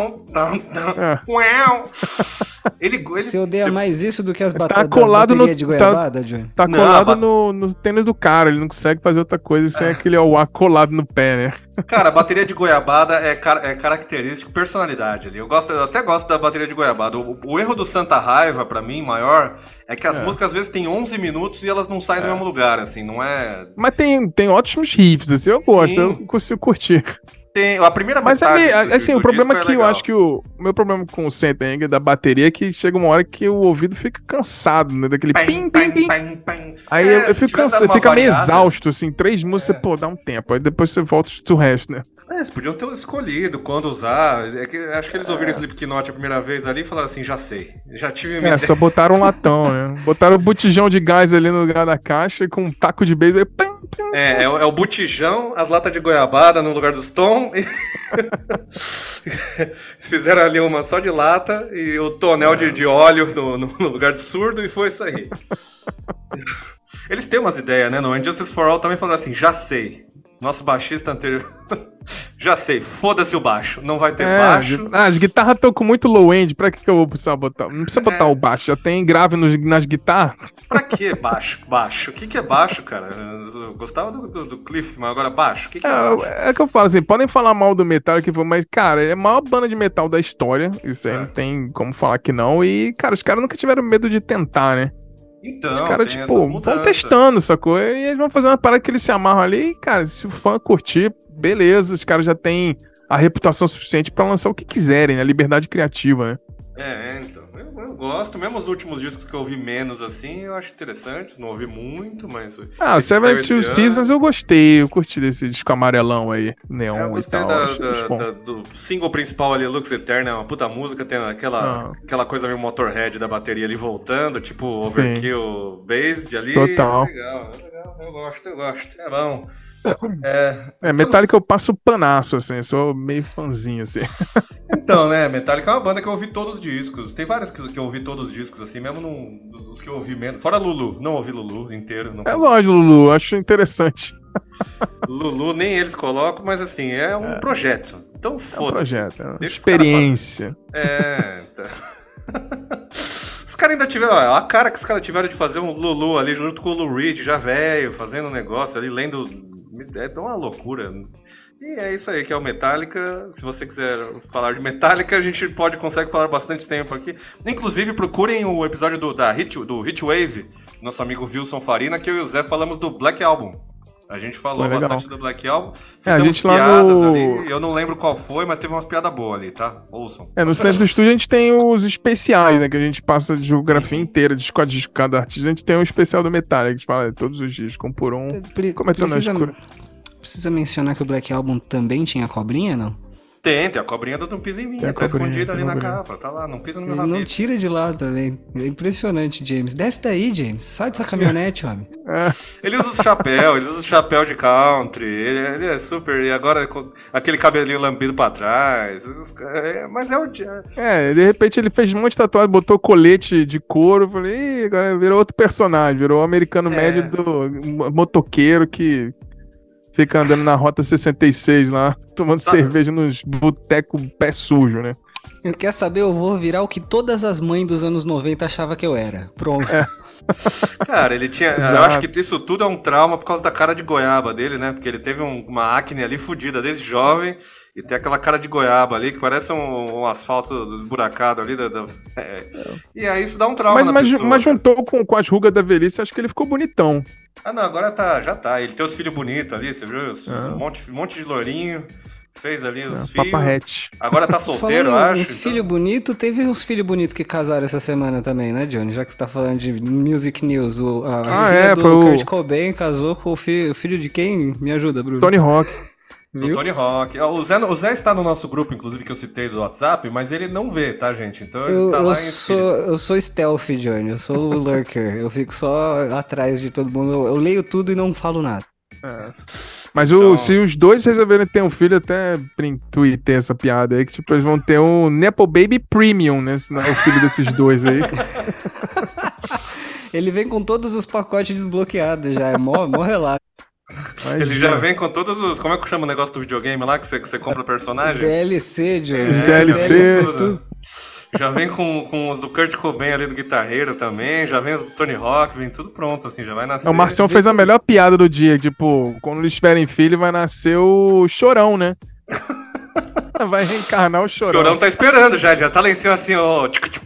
Você odeia mais isso do que as baterias de goiabada, Johnny? Tá colado no tênis do cara, ele não consegue fazer outra coisa sem aquele uauá colado no pé, né? Cara, a bateria de goiabada é característico, personalidade ali. Eu até gosto da bateria de goiabada. O erro do Santa Raiva, pra mim, maior, é que as músicas às vezes têm 11 minutos e elas não saem do mesmo lugar, assim, não é... Mas tem ótimos riffs, assim, eu gosto, eu consigo curtir. Tem a primeira Mas metade assim, o problema é que eu legal. acho que o meu problema com o Sentenger da bateria é que chega uma hora que o ouvido fica cansado, né? Daquele pim, pim, pim. Aí eu fico cansado, fica meio exausto, assim, 3 músicas, pô, dá um tempo. Aí depois você volta pro resto, né? Eles podiam ter escolhido quando usar. É que, acho que eles ouviram Slipknot a primeira vez ali e falaram assim, já sei. Já tive minha ideia. Só botaram um latão, né? Botaram o botijão de gás ali no lugar da caixa e com um taco de beisebol. É o botijão, as latas de goiabada no lugar dos tom. Fizeram ali uma só de lata e o tonel de óleo no lugar de surdo e foi isso aí. Eles têm umas ideias, né? No Injustice for All também falaram assim, já sei. Nosso baixista anterior. Já sei, foda-se o baixo. Não vai ter baixo. As guitarras estão com muito low end. Pra que eu vou precisar botar? Não precisa botar o baixo. Já tem grave nas guitarras. Pra que baixo? Baixo. O que é baixo, cara? Eu gostava do Cliff, mas agora baixo. O que é baixo? É que eu falo assim, podem falar mal do Metallica, mas, cara, é a maior banda de metal da história. Isso aí não tem como falar que não. E, cara, os caras nunca tiveram medo de tentar, né? Então, os caras, tipo, vão testando, sacou? E eles vão fazer uma parada que eles se amarram ali e, cara, se o fã curtir, beleza, os caras já têm a reputação suficiente pra lançar o que quiserem, né? Liberdade criativa, né? Então. Eu gosto, mesmo os últimos discos que eu ouvi menos, assim, eu acho interessantes. Não ouvi muito, mas... o 72 Seasons eu gostei, eu curti desse disco amarelão aí, neon e tal. Eu gostei do single principal ali, Lux Eterna, é uma puta música, tem aquela coisa meio Motorhead da bateria ali voltando, tipo Overkill Based ali. Total. Legal, eu gosto, é bom. Metallica eu passo panaço, assim, sou meio fãzinho, assim. Então, né, Metallica é uma banda que eu ouvi todos os discos. Tem várias que eu ouvi todos os discos, assim, mesmo os que eu ouvi menos. Fora Lulu, não ouvi Lulu inteiro. Eu gosto de Lulu, acho interessante. Lulu nem eles colocam, mas assim, é um projeto. Então foda-se. É um projeto, é uma experiência. Então. Os caras ainda tiveram, a cara que os caras tiveram de fazer um Lulu ali junto com o Lou Reed, já velho, fazendo um negócio ali, lendo. É uma loucura. E é isso aí que é o Metallica. Se você quiser falar de Metallica, a gente consegue falar bastante tempo aqui. Inclusive, procurem o episódio do Heatwave, nosso amigo Wilson Farina, que eu e o Zé falamos do Black Album. A gente falou bastante do Black Album. A gente piadas ali. Eu não lembro qual foi, mas teve umas piadas boas ali, tá? Ouçam. No Silêncio do Estúdio a gente tem os especiais, né? Que a gente passa de geografia inteira, disco a disco, cada artista. A gente tem um especial do Metallica, que a gente fala todos os discos, um por um, comentando na escura. Precisa mencionar que o Black Album também tinha cobrinha, não? Tem a cobrinha do Não Pisa em Mim, tá escondida ali na capa, tá lá, não pisa no meu rabito. Não tira de lá também, é impressionante, James. Desce daí, James, sai dessa caminhonete, homem. Ele usa os chapéu de country, ele é super, e agora aquele cabelinho lambido pra trás, mas é o... de repente ele fez um monte de tatuagem, botou colete de couro, eu falei, agora virou outro personagem, virou o americano médio do motoqueiro que... Fica andando na Rota 66 lá, tomando cerveja nos botecos pé sujo, né? Eu quero saber, eu vou virar o que todas as mães dos anos 90 achavam que eu era. Pronto. Cara, ele tinha... Exato. Eu acho que isso tudo é um trauma por causa da cara de goiaba dele, né? Porque ele teve uma acne ali fodida desde jovem e tem aquela cara de goiaba ali que parece um asfalto esburacado ali. E aí isso dá um trauma na pessoa. Mas juntou com as rugas da velhice, acho que ele ficou bonitão. Não, agora já tá. Ele tem os filhos bonitos ali, você viu? Um monte de lourinho. Fez ali os filhos. Paparrete. Agora tá solteiro, acho. Filho bonito, teve uns filhos bonitos que casaram essa semana também, né, Johnny? Já que você tá falando de Music News. A filha do Kurt Cobain casou com o filho de quem? Me ajuda, Bruno. Tony Hawk. Do Tony Hawk. O Zé está no nosso grupo, inclusive, que eu citei do WhatsApp, mas ele não vê, tá, gente? Então ele está lá em espírito. Eu sou stealth, Johnny. Eu sou o lurker. Eu fico só atrás de todo mundo. Eu leio tudo e não falo nada. Mas se os dois resolverem ter um filho, até tweetei essa piada aí, que tipo, eles vão ter um Nepo Baby Premium, né? Se não é o filho desses dois aí. Ele vem com todos os pacotes desbloqueados já, é mó relato. Ele já vem com todos os... Como é que chama o negócio do videogame lá, que você compra o personagem? DLC, Johnny. DLC, tudo. Já vem com os do Kurt Cobain ali, do guitarreiro também, já vem os do Tony Hawk, vem tudo pronto, assim, já vai nascer. O Marcião fez a melhor piada do dia, tipo, quando eles tiverem filho vai nascer o Chorão, Vai reencarnar o Chorão. O Chorão tá esperando já tá lá em cima assim, ó.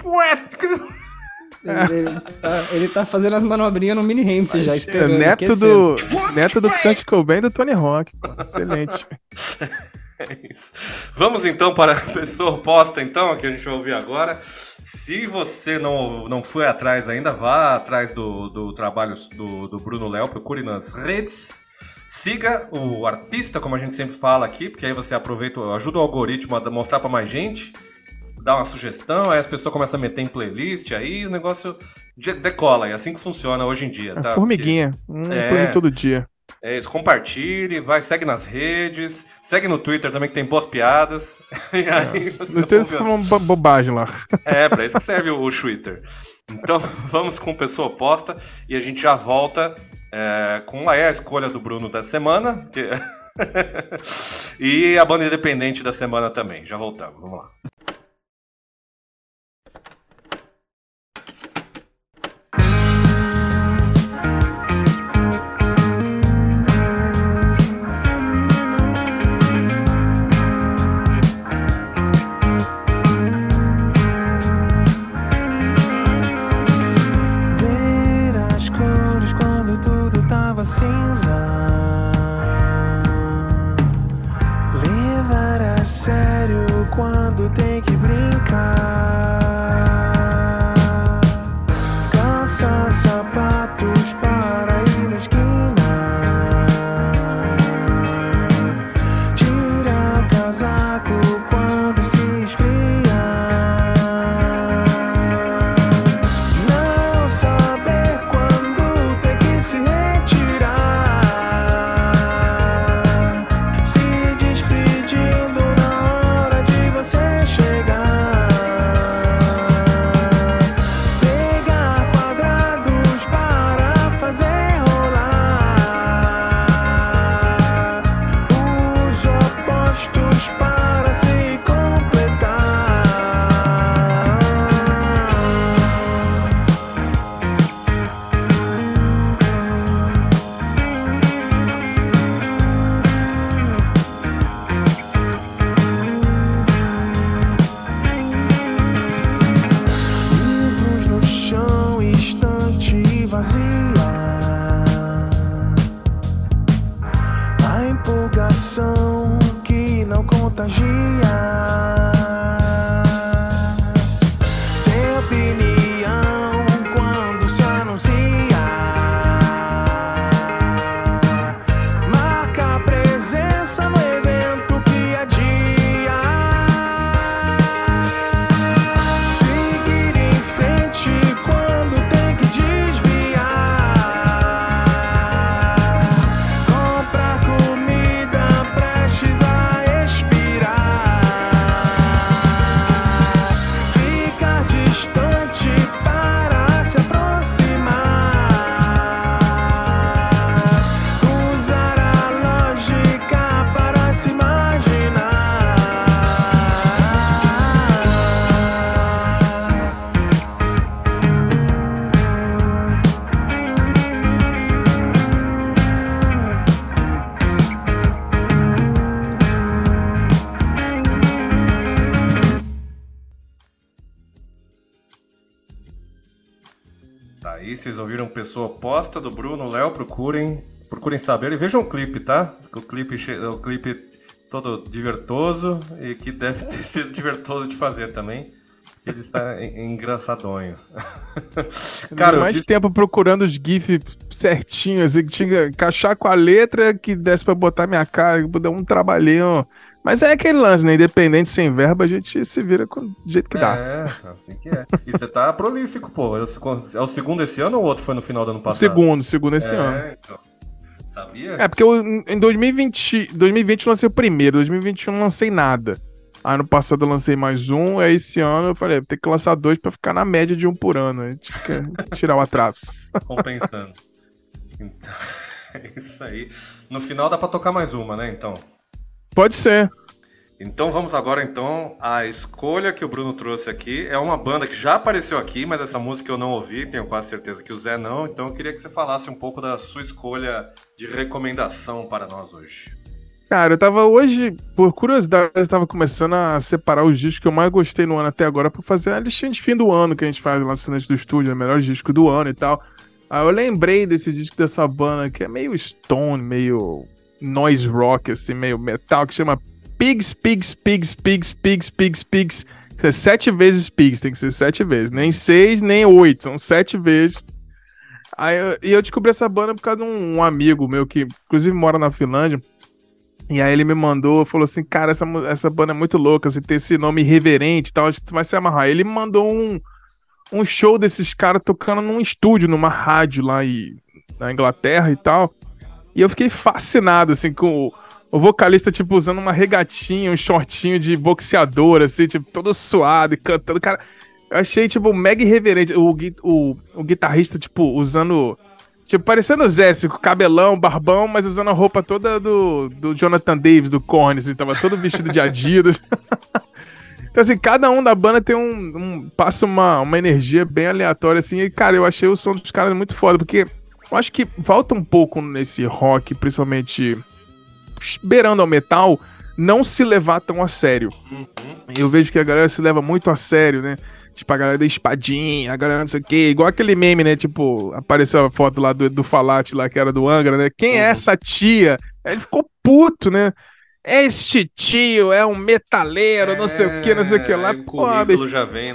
Ele tá fazendo as manobrinhas no mini ramp já, esperando. Neto do Kurt Cobain e do Tony Hawk. Excelente. É isso. Vamos então para a pessoa oposta, então, que a gente vai ouvir agora. Se você não foi atrás ainda, vá atrás do trabalho do Bruno Léo, procure nas redes. Siga o artista, como a gente sempre fala aqui, porque aí você aproveita, ajuda o algoritmo a mostrar para mais gente, dá uma sugestão, aí as pessoas começam a meter em playlist, aí o negócio decola. É assim que funciona hoje em dia, tá? Formiguinha, play todo dia. É isso, compartilhe, segue nas redes, segue no Twitter também que tem boas piadas. E aí você no Twitter falando bobagem lá. Pra isso que serve o Twitter. Então vamos com pessoa oposta e a gente já volta com a escolha do Bruno da semana e a banda independente da semana também. Já voltamos, vamos lá. Cinza, levar a sério quando tem que brincar, calça sapatos para ir na esquina, tira casaco quando se esfria, não saber quando tem que se que não contagia, sem opinião quando se anuncia, marca presença no evento que adia, seguir em frente quando tem que desviar, comprar comida prestes a expirar, ficar distante para se aproximar, usar a lógica para se imaginar. Tá aí, vocês ouviram pessoa oposta do Bruno Léo, procurem saber e vejam o clipe, tá? O clipe todo divertoso e que deve ter sido divertoso de fazer também. Que ele está engraçadonho. Cara, mais tempo procurando os GIFs certinhos, assim, que tinha que encaixar com a letra que desse pra botar minha cara, que dar um trabalhinho. Mas é aquele lance, né? Independente, sem verba, a gente se vira do jeito que dá. É, assim que é. E você tá prolífico, pô. É o segundo esse ano ou o outro foi no final do ano passado? Segundo esse ano. Então. Sabia? É, porque em 2020 eu lancei o primeiro, 2021 eu não lancei nada. Aí no passado eu lancei mais um, aí esse ano eu falei, tem que lançar 2 pra ficar na média de 1 por ano. A gente quer tirar o atraso. Compensando. Então, é isso aí. No final dá pra tocar mais uma, né, então? Pode ser. Então vamos agora, então, à escolha que o Bruno trouxe aqui. É uma banda que já apareceu aqui, mas essa música eu não ouvi, tenho quase certeza que o Zé não. Então eu queria que você falasse um pouco da sua escolha de recomendação para nós hoje. Cara, eu tava hoje, por curiosidade, eu tava começando a separar os discos que eu mais gostei no ano até agora pra fazer a listinha de fim do ano que a gente faz lá no Assinante do Estúdio, o melhor disco do ano e tal. Aí eu lembrei desse disco dessa banda que é meio stone, meio noise rock, assim, meio metal, que chama Pigs. 7 vezes Pigs, tem que ser 7 vezes. Nem 6, nem 8, são 7 vezes. Aí eu descobri essa banda por causa de um amigo meu que, inclusive, mora na Finlândia. E aí ele me mandou, falou assim, cara, essa banda é muito louca, você tem esse nome irreverente e tal, acho que tu vai se amarrar. Aí ele me mandou um show desses caras tocando num estúdio, numa rádio lá na Inglaterra e tal. E eu fiquei fascinado, assim, com o vocalista, tipo, usando uma regatinha, um shortinho de boxeador, assim, tipo, todo suado e cantando. Cara, eu achei, tipo, mega irreverente. O guitarrista, tipo, usando... Tipo, parecendo o Zé, assim, com cabelão, barbão, mas usando a roupa toda do Jonathan Davis, do Korn, assim, tava todo vestido de Adidas. Então, assim, cada um da banda tem passa uma energia bem aleatória, assim, e, cara, eu achei o som dos caras muito foda, porque eu acho que falta um pouco nesse rock, principalmente beirando ao metal, não se levar tão a sério. Eu vejo que a galera se leva muito a sério, né? Tipo, a galera da espadinha, a galera não sei o quê. Igual aquele meme, né? Tipo, apareceu a foto lá do Falate lá, que era do Angra, né? Quem é essa tia? Aí ele ficou puto, né? Este tio é um metaleiro, não sei o que, não sei o que lá. O currículo já vem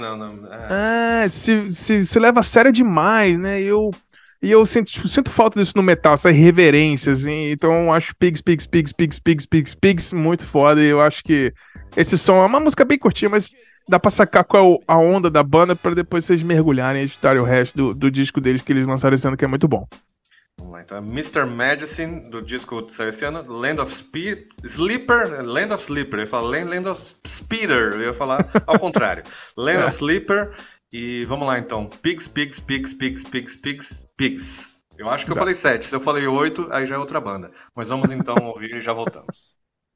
se leva a sério demais, né? E eu sinto falta disso no metal, essa irreverência, assim. Então eu acho Pigs muito foda. E eu acho que esse som é uma música bem curtinha, mas dá pra sacar qual é a onda da banda pra depois vocês mergulharem e editarem o resto do disco deles que eles lançaram esse ano, que é muito bom. Vamos lá, então é Mr. Medicine, do disco que saiu esse ano, Land of Sleeper, Land of Sleeper, eu ia falar Land of Speeder, eu ia falar ao contrário, Land of Sleeper, e vamos lá então, Pigs. Eu acho que eu falei 7, se eu falei 8, aí já é outra banda, mas vamos então ouvir e já voltamos.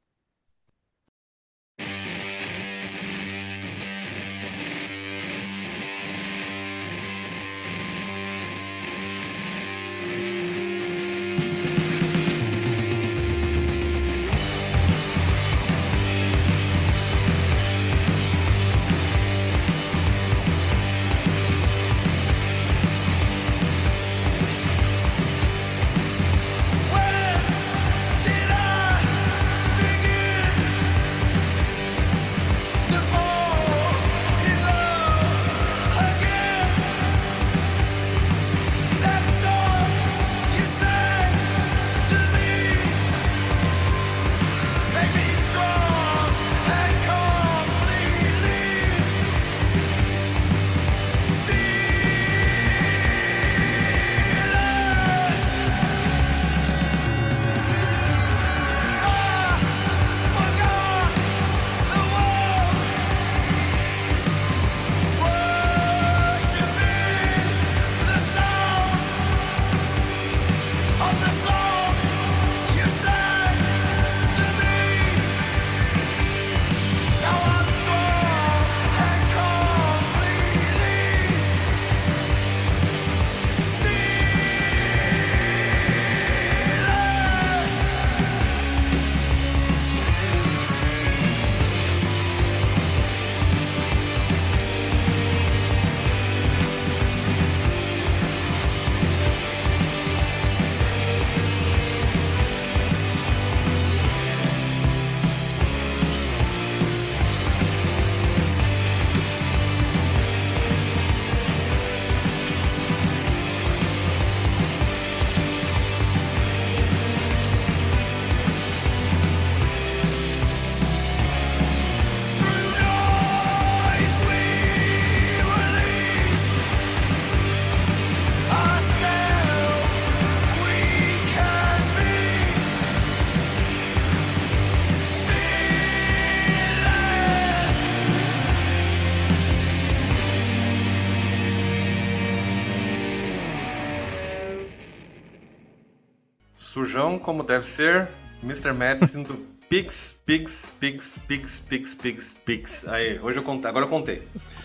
Sujão, como deve ser, Mr. Medicine do Pigs. Aí, hoje eu contei, agora eu contei.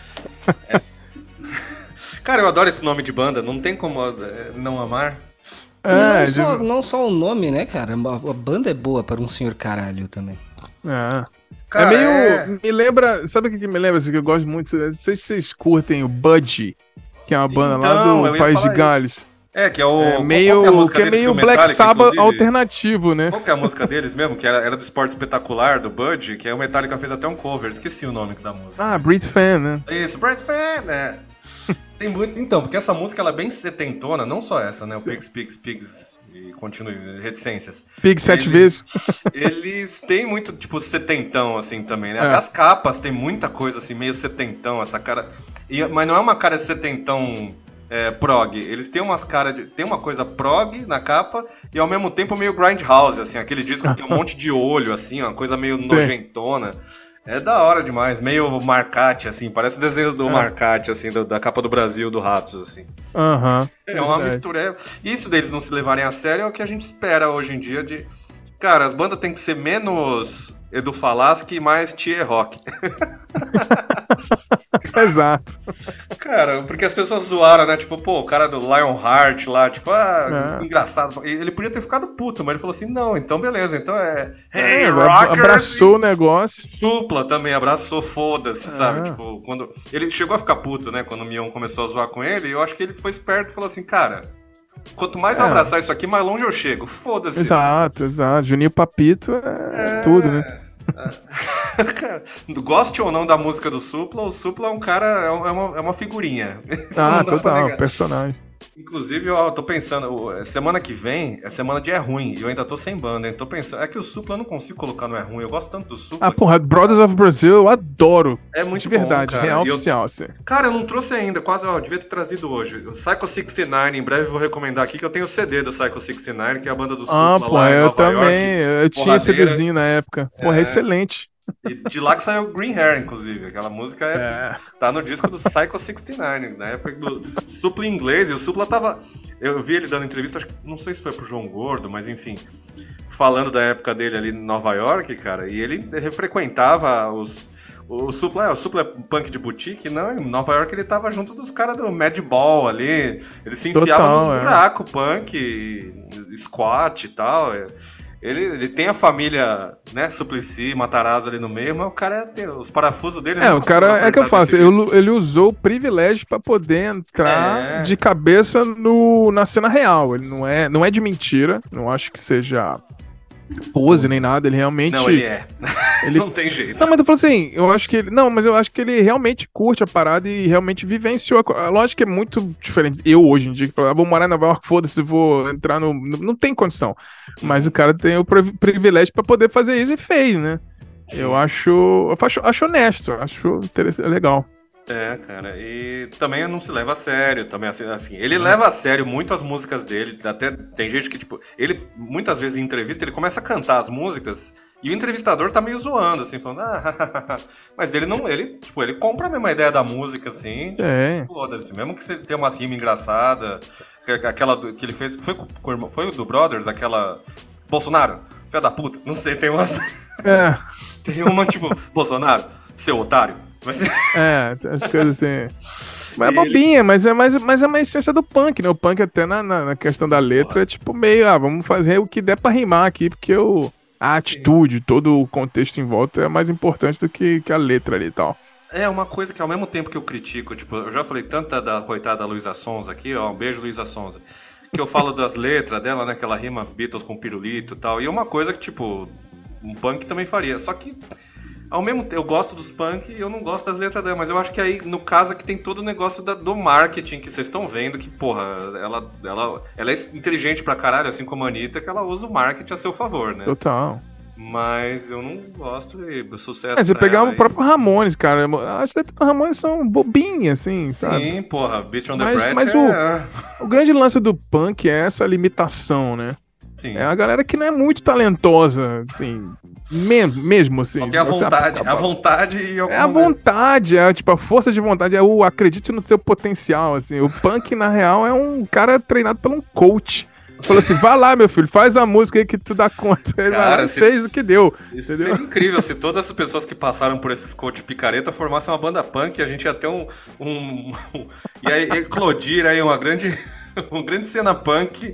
Cara, eu adoro esse nome de banda, não tem como não amar. Não só o nome, né, cara? A banda é boa para um senhor caralho também. Cara, me lembra. Sabe o que me lembra? Assim, que eu gosto muito. Não sei se vocês curtem o Budgie, que é uma banda lá do País de Gales. Que é o... meio, que é meio Black Sabbath alternativo, né? Qual que é a música deles mesmo? Que era do Esporte Espetacular, do Bud, que o Metallica fez até um cover, esqueci o nome da música. Breathe Fan, né? Isso, Breathe Fan, né? Tem muito... Então, porque essa música ela é bem setentona, não só essa, né? O Pigs, e continue, reticências. Pigs 7 vezes. Eles têm muito, tipo, setentão, assim, também, né? É. Até as capas tem muita coisa, assim, meio setentão, essa cara... Mas não é uma cara de setentão... prog. Eles têm umas caras de... Tem uma coisa prog na capa e ao mesmo tempo meio grindhouse, assim, aquele disco que tem um monte de olho, assim, uma coisa meio nojentona. É da hora demais, meio Marcate, assim, parece desenhos do Marcate, assim, da capa do Brasil, do Ratos, assim. É uma mistura. Isso deles não se levarem a sério é o que a gente espera hoje em dia de... Cara, as bandas têm que ser menos Edu Falaschi e mais Tier Rock. Exato. Cara, porque as pessoas zoaram, né? Tipo, pô, o cara do Lionheart lá, tipo, engraçado. Ele podia ter ficado puto, mas ele falou assim, não, então beleza, então Hey, Rockers! Abraçou o negócio. Supla também, abraçou, foda-se, sabe? Tipo, quando... Ele chegou a ficar puto, né? Quando o Mion começou a zoar com ele, e eu acho que ele foi esperto e falou assim, cara... Quanto mais eu abraçar isso aqui, mais longe eu chego. Foda-se. Exato. Juninho Papito é tudo, né? Cara, goste ou não da música do Supla, o Supla é um cara, é uma figurinha. Isso não dá pra total, negar. Personagem. Inclusive, eu tô pensando, semana que vem é semana de É Ruim, e eu ainda tô sem banda, hein? Tô pensando, é que o Supla eu não consigo colocar no É Ruim, eu gosto tanto do Supla. Porra, Brothers of Brazil eu adoro. É muito de verdade, bom, real oficial, assim. Cara, eu não trouxe ainda, quase, devia ter trazido hoje. O Psycho 69, em breve eu vou recomendar aqui, que eu tenho o CD do Psycho 69, que é a banda do Supla lá em Nova também, York. eu tinha CDzinho na época. Porra, excelente. E de lá que saiu Green Hair, inclusive. Aquela música tá no disco do Psycho 69, na época do Supla em inglês. E o Supla tava... Eu vi ele dando entrevista, acho que, não sei se foi pro João Gordo, mas enfim... Falando da época dele ali em Nova York, cara. E ele frequentava o Supla é punk de boutique, não? Em Nova York ele tava junto dos caras do Madball ali. Ele se enfiava nos buracos, punk, squat e tal. Ele tem a família, né, Suplicy, Matarazzo ali no meio, mas o cara tem os parafusos dele... o cara, é que eu faço, ele usou o privilégio pra poder entrar de cabeça na cena real. Ele não é de mentira, não acho que seja pose nem nada, ele realmente... Não, ele é. Não tem jeito. Não, mas eu falo assim, eu acho que ele realmente curte a parada e realmente vivenciou. Lógico que é muito diferente. Eu, hoje em dia, que falo, vou morar em Nova York, foda-se, vou entrar no... Não tem condição. Mas o cara tem o privilégio pra poder fazer isso e fez, né? Sim. Eu acho honesto, acho interessante, legal. Cara, e também não se leva a sério, também assim, ele leva a sério muito as músicas dele, até tem gente que, tipo, ele, muitas vezes em entrevista, ele começa a cantar as músicas e o entrevistador tá meio zoando, assim, falando, mas ele não, ele compra a mesma ideia da música, assim, foda-se, mesmo que você tenha umas rimas engraçadas, aquela que ele fez, foi o do Brothers, aquela, Bolsonaro, filha da puta, não sei, tem umas, tem uma, tipo, Bolsonaro, seu otário. As coisas assim. Mas é bobinha, mas é uma essência do punk, né? O punk até na questão da letra é tipo meio, vamos fazer o que der pra rimar aqui, porque a atitude, todo o contexto em volta é mais importante do que a letra ali e tal. É uma coisa que ao mesmo tempo que eu critico, tipo, eu já falei tanto da coitada Luísa Sonza aqui, um beijo Luísa Sonza, que eu falo das letras dela, né, que ela rima Beatles com pirulito e tal, e é uma coisa que, tipo, um punk também faria, só que ao mesmo tempo, eu gosto dos punk e eu não gosto das letras dela, mas eu acho que aí, no caso, aqui tem todo o negócio do marketing que vocês estão vendo, que, porra, ela é inteligente pra caralho, assim como a Anitta, que ela usa o marketing a seu favor, né? Total. Mas eu não gosto do sucesso. Você pegar o próprio Ramones, cara, as letras do Ramones são bobinhas, assim, sabe? Sim, porra, Beast on the Brat mas o grande lance do punk é essa limitação, né? Sim. É a galera que não é muito talentosa, assim, mesmo assim. Só tem a vontade, a vontade e é a vontade, tipo, a força de vontade, é o acredite no seu potencial, assim. O punk, na real, é um cara treinado por um coach. Falou assim, vai lá, meu filho, faz a música aí que tu dá conta. Ele cara, fez o que deu. Isso seria incrível se todas as pessoas que passaram por esses coach picareta formassem uma banda punk e a gente ia ter e aí eclodir aí uma grande cena punk.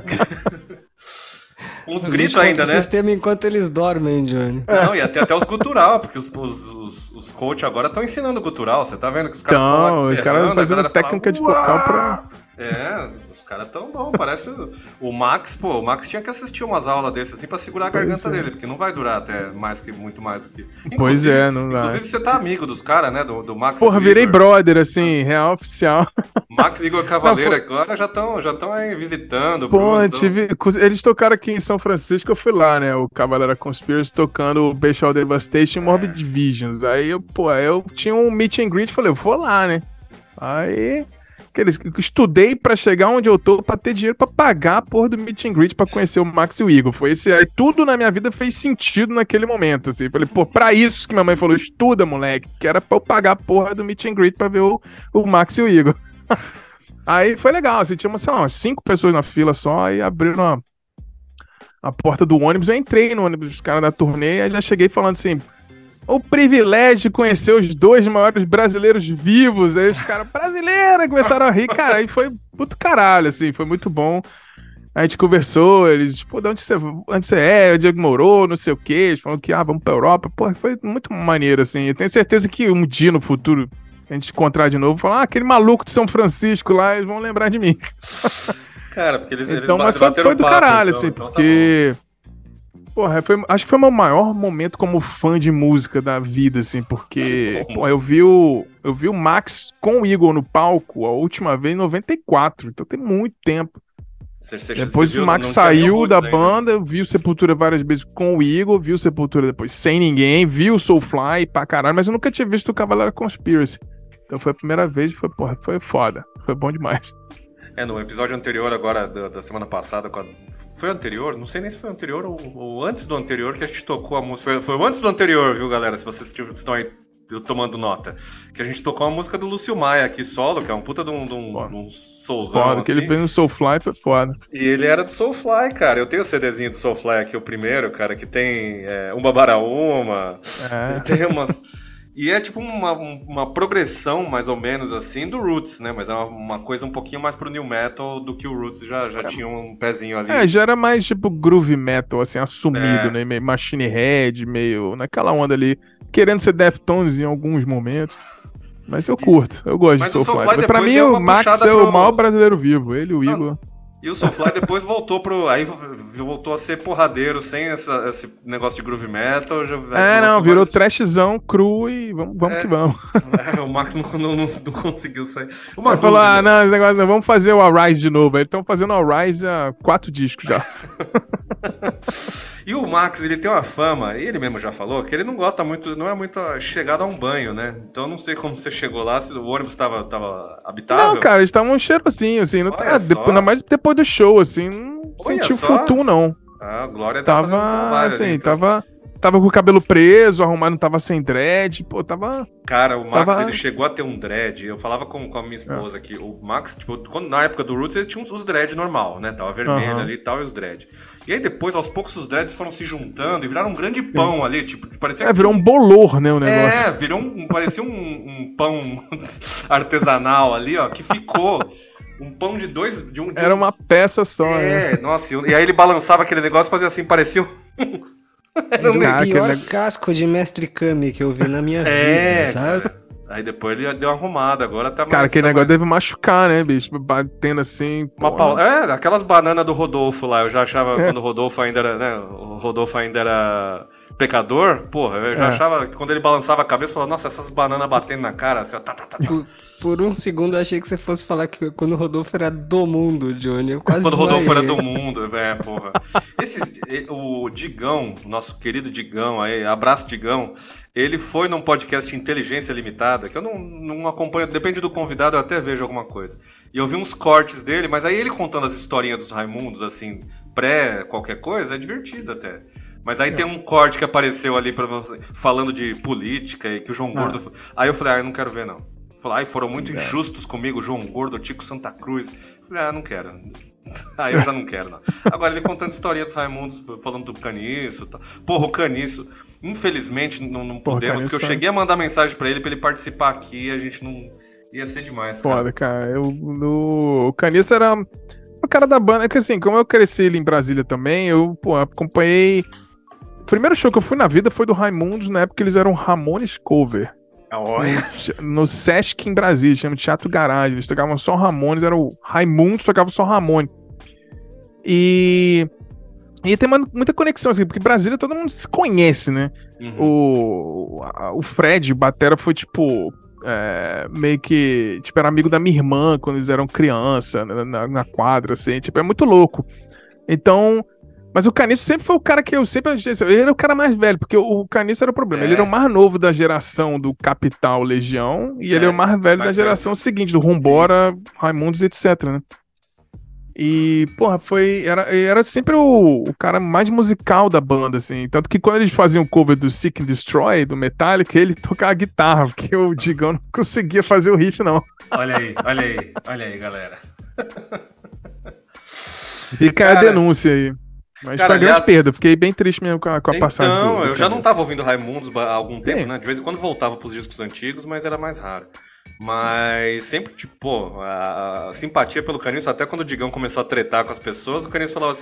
Uns gritos ainda, né? O sistema enquanto eles dormem, Johnny. Não, e até os gutural, porque os coach agora estão ensinando gutural. Você tá vendo que os caras estão lá o cara fazendo técnica de vocal pra... Os caras tão bom, parece o Max, pô, o Max tinha que assistir umas aulas dessas assim pra segurar a garganta dele, porque não vai durar até muito mais do que... Pois é, não dá. Inclusive você tá amigo dos caras, né, do Max. Porra, virei brother, assim, real oficial. Max e Igor Cavaleiro agora já estão aí visitando. Pô, eles tocaram aqui em São Francisco, eu fui lá, né, o Cavaleira Conspiracy tocando o Bestial Devastation e Morbid Visions. Aí eu tinha um meet and greet, falei, eu vou lá, né. Aí... estudei pra chegar onde eu tô, pra ter dinheiro pra pagar a porra do meet and greet pra conhecer o Max e o Igor. Foi esse aí, tudo na minha vida fez sentido naquele momento, assim. Falei, pô, pra isso que minha mãe falou, estuda, moleque, que era pra eu pagar a porra do meet and greet pra ver o Max e o Igor. Aí foi legal, assim, tinha, sei lá, umas 5 pessoas na fila só, e abriram a porta do ônibus, eu entrei no ônibus dos caras da turnê, aí já cheguei falando assim... O privilégio de conhecer os 2 maiores brasileiros vivos. Aí os caras, brasileira, começaram a rir, cara. Aí foi puto caralho, assim, foi muito bom. A gente conversou, eles, pô, de onde você é? O Diego morou, não sei o quê. Eles falaram que, vamos pra Europa. Pô, foi muito maneiro, assim. Eu tenho certeza que um dia no futuro a gente encontrar de novo, falar, aquele maluco de São Francisco lá, eles vão lembrar de mim. Cara, porque eles então, mas foi do caralho, então, assim, então porque... Tá, porra, acho que foi o meu maior momento como fã de música da vida, assim, porque porra, eu vi o Max com o Igor no palco a última vez em 94, então tem muito tempo. Depois o Max saiu da banda, eu vi o Sepultura várias vezes com o Igor, vi o Sepultura depois sem ninguém, vi o Soulfly pra caralho, mas eu nunca tinha visto o Cavaleira Conspiracy. Então foi a primeira vez e foi foda, foi bom demais. No episódio anterior agora, da semana passada, foi anterior? Não sei nem se foi anterior ou antes do anterior que a gente tocou a música. Foi antes do anterior, viu, galera? Se vocês estão aí tomando nota. Que a gente tocou a música do Lúcio Maia aqui, solo, que é um puta de um soulzão, foda, assim. Que ele fez no Soulfly foi foda. E ele era do Soulfly, cara. Eu tenho o CDzinho do Soulfly aqui, o primeiro, cara, que tem Uma Baraúma, tem umas... E é tipo uma progressão, mais ou menos, assim, do Roots, né? Mas é uma coisa um pouquinho mais pro New Metal do que o Roots já tinha um pezinho ali. Já era mais tipo groove metal, assim, assumido, né? Meio Machine Head, meio naquela onda ali, querendo ser Deftones em alguns momentos. Mas eu curto, eu gosto de Soulfly. Pra mim, o Max é o maior brasileiro vivo, ele e o Igor. E o Soulfly depois voltou voltou a ser porradeiro, sem esse negócio de groove metal. Virou trashzão cru e vamos que vamos. O Max não conseguiu sair. Ele falou, não, esse negócio não, vamos fazer o Arise de novo. Eles estão fazendo o Arise há 4 discos já. E o Max, ele tem uma fama, e ele mesmo já falou, que ele não gosta muito, não é muito chegado a um banho, né? Então eu não sei como você chegou lá, se o ônibus tava habitável. Não, cara, eles estavam um cheirosinho, assim, ainda mais depois do show, assim, não senti o futum, não. A Glória tava fazendo um trabalho assim, ali, então. Tava com o cabelo preso, arrumado, não tava sem dread, pô, tava... Cara, o Max, ele chegou a ter um dread, eu falava com a minha esposa aqui, o Max, tipo, na época do Roots, ele tinha os dread normal, né, tava vermelho ali e tal, e os dread. E aí depois, aos poucos, os dreads foram se juntando e viraram um grande pão ali, tipo, parecia... virou um bolor, né, o negócio. Parecia um pão artesanal ali, ó, que ficou... Um pão de dois... Era uma peça só, né? Nossa, e aí ele balançava aquele negócio, fazia assim, parecia Era o pior casco de Mestre Kami que eu vi na minha vida, sabe? Cara. Aí depois ele deu uma arrumada, agora tá mais... Cara, aquele negócio deve machucar, né, bicho? Batendo assim... aquelas bananas do Rodolfo lá, eu já achava quando o Rodolfo ainda era, né? O Rodolfo ainda era pecador, porra, eu já achava que quando ele balançava a cabeça, eu falava, nossa, essas bananas batendo na cara, assim, ó, Por um segundo eu achei que você fosse falar que quando o Rodolfo era do mundo, Johnny, eu quase Quando o Rodolfo era do mundo, porra. O Digão, nosso querido Digão aí, abraço Digão, ele foi num podcast Inteligência Limitada, que eu não acompanho, depende do convidado, eu até vejo alguma coisa. E eu vi uns cortes dele, mas aí ele contando as historinhas dos Raimundos, assim, qualquer coisa, é divertido até. Mas aí tem um corte que apareceu ali falando de política e que o João Gordo... Aí eu falei, eu não quero ver, não. Falei, foram muito injustos comigo, João Gordo, Tico Santa Cruz. Eu falei, não quero. Aí eu já não quero, não. Agora ele contando historinha dos Raimundos, falando do Caniço e tal. Porra, o Caniço, infelizmente não podemos, porque eu cheguei a mandar mensagem pra ele participar aqui e a gente não... Ia ser demais, cara. Foda, cara. O Caniço era o cara da banda. É que assim, como eu cresci ali em Brasília também, eu acompanhei... O primeiro show que eu fui na vida foi do Raimundos, na época que eles eram Ramones cover. No Sesc em Brasília, chama Teatro Garagem. Eles tocavam só Ramones, era o Raimundos, tocava só Ramones. E tem muita conexão, assim, porque Brasília todo mundo se conhece, né? O Fred, o batera, foi tipo... meio que, tipo, era amigo da minha irmã quando eles eram criança, na quadra, assim, tipo, é muito louco. Então, mas o Caniço sempre foi o cara que eu sempre achei, ele era o cara mais velho, porque o Caniço era o problema, ele era o mais novo da geração do Capital Legião, e ele é o mais velho da geração seguinte, do Rumbora, Raimundos, etc, né? E, porra, era sempre o cara mais musical da banda, assim. Tanto que quando eles faziam o cover do Seek and Destroy, do Metallica, ele tocava guitarra, porque o Digão não conseguia fazer o riff, não. Olha aí, galera. Fica a denúncia aí. Mas foi uma grande perda, fiquei bem triste mesmo com a passagem do eu já não tava ouvindo Raimundos há algum tempo, né? De vez em quando voltava pros discos antigos, mas era mais raro. Mas sempre, tipo, a simpatia pelo Caniço, até quando o Digão começou a tretar com as pessoas, o Caniço falava assim,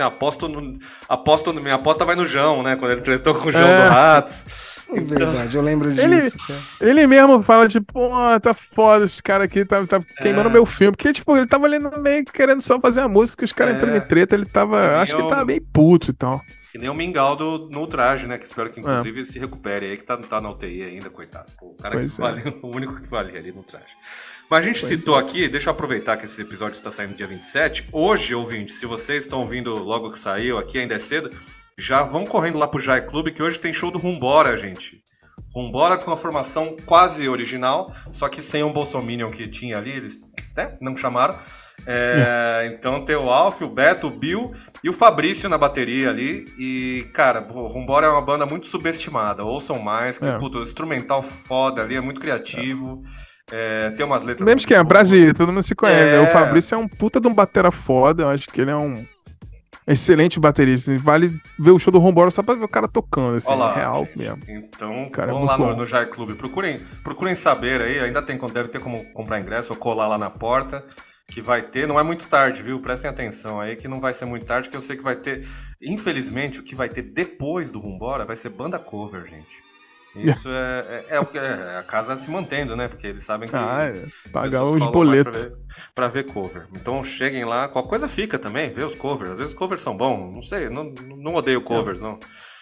minha aposta vai no João, né? Quando ele tretou com o João do Ratos. Então, verdade, eu lembro disso. Ele mesmo fala, tipo, tá foda, esse cara aqui tá queimando meu filme. Porque, tipo, ele tava ali no meio querendo só fazer a música, os caras entrando em treta, ele tava. Acho que ele tava bem puto e tal. Que nem o Mingau no Ultraje, né? Que espero que, inclusive, se recupere aí, que tá na UTI ainda, coitado. Pô, o cara o único que valia ali no Ultraje. Mas a gente citou aqui, deixa eu aproveitar que esse episódio está saindo dia 27. Hoje, ouvinte, se vocês estão ouvindo logo que saiu aqui, ainda é cedo, já vão correndo lá pro Jai Clube, que hoje tem show do Rumbora, gente. Rumbora com a formação quase original, só que sem um Bolsominion que tinha ali, eles não chamaram. Então tem o Alf, o Beto, o Bill e o Fabrício na bateria ali. E, cara, o Rumbora é uma banda muito subestimada. Ouçam mais, que puto, o instrumental foda ali, é muito criativo. Tem umas letras. Lembra que é Brasília, todo mundo se conhece. O Fabrício é um puta de um batera foda, eu acho que ele é um excelente baterista. Vale ver o show do Rumbora só pra ver o cara tocando, assim, real mesmo. Então, vamos lá no Jai Clube. Procurem saber aí, deve ter como comprar ingresso ou colar lá na porta. Que vai ter, não é muito tarde, viu? Prestem atenção aí, que não vai ser muito tarde, que eu sei que vai ter. Infelizmente, o que vai ter depois do Rumbora vai ser banda cover, gente. Isso é o que a casa se mantendo, né? Porque eles sabem que pagar os boletos pra ver cover. Então cheguem lá, qualquer coisa fica também, vê os covers. Às vezes os covers são bons, não sei, não odeio covers, não.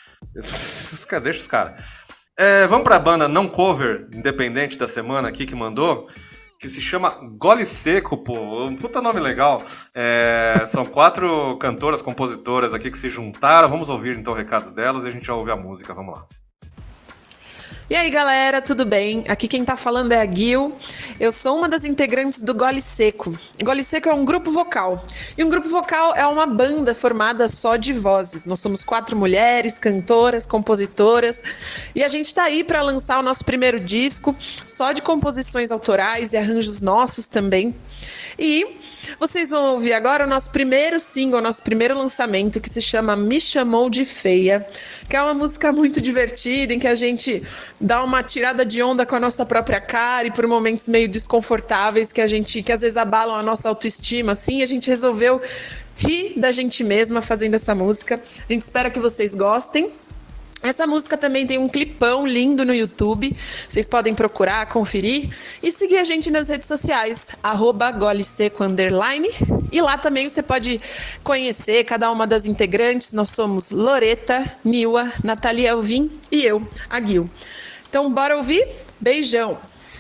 Deixa os caras. Vamos pra banda não cover, independente da semana aqui que mandou. Que se chama Gole Seco, pô, um puta nome legal. São 4 cantoras, compositoras aqui que se juntaram. Vamos ouvir então recados delas e a gente já ouve a música, vamos lá. E aí, galera, tudo bem? Aqui quem tá falando é a Gil. Eu sou uma das integrantes do Gole Seco. Gole Seco é um grupo vocal. E um grupo vocal é uma banda formada só de vozes. Nós somos 4 mulheres, cantoras, compositoras. E a gente tá aí para lançar o nosso primeiro disco, só de composições autorais e arranjos nossos também. E vocês vão ouvir agora o nosso primeiro single, nosso primeiro lançamento, que se chama Me Chamou de Feia, que é uma música muito divertida, em que a gente dá uma tirada de onda com a nossa própria cara e por momentos meio desconfortáveis que às vezes abalam a nossa autoestima, assim, a gente resolveu rir da gente mesma fazendo essa música. A gente espera que vocês gostem. Essa música também tem um clipão lindo no YouTube, vocês podem procurar, conferir e seguir a gente nas redes sociais, @goleseco_, e lá também você pode conhecer cada uma das integrantes. Nós somos Loreta, Niwa, Nathalie Elvin e eu, a Gil. Então bora ouvir? Beijão!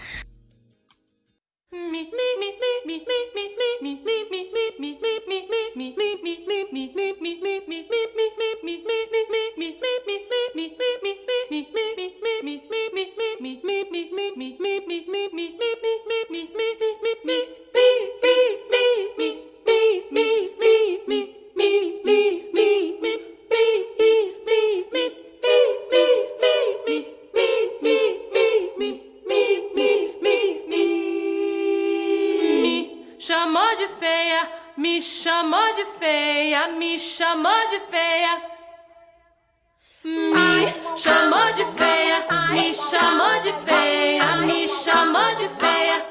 Me chamou de feia, me chamou de feia. Me chamou de feia, me chamou de feia, me chamou de feia.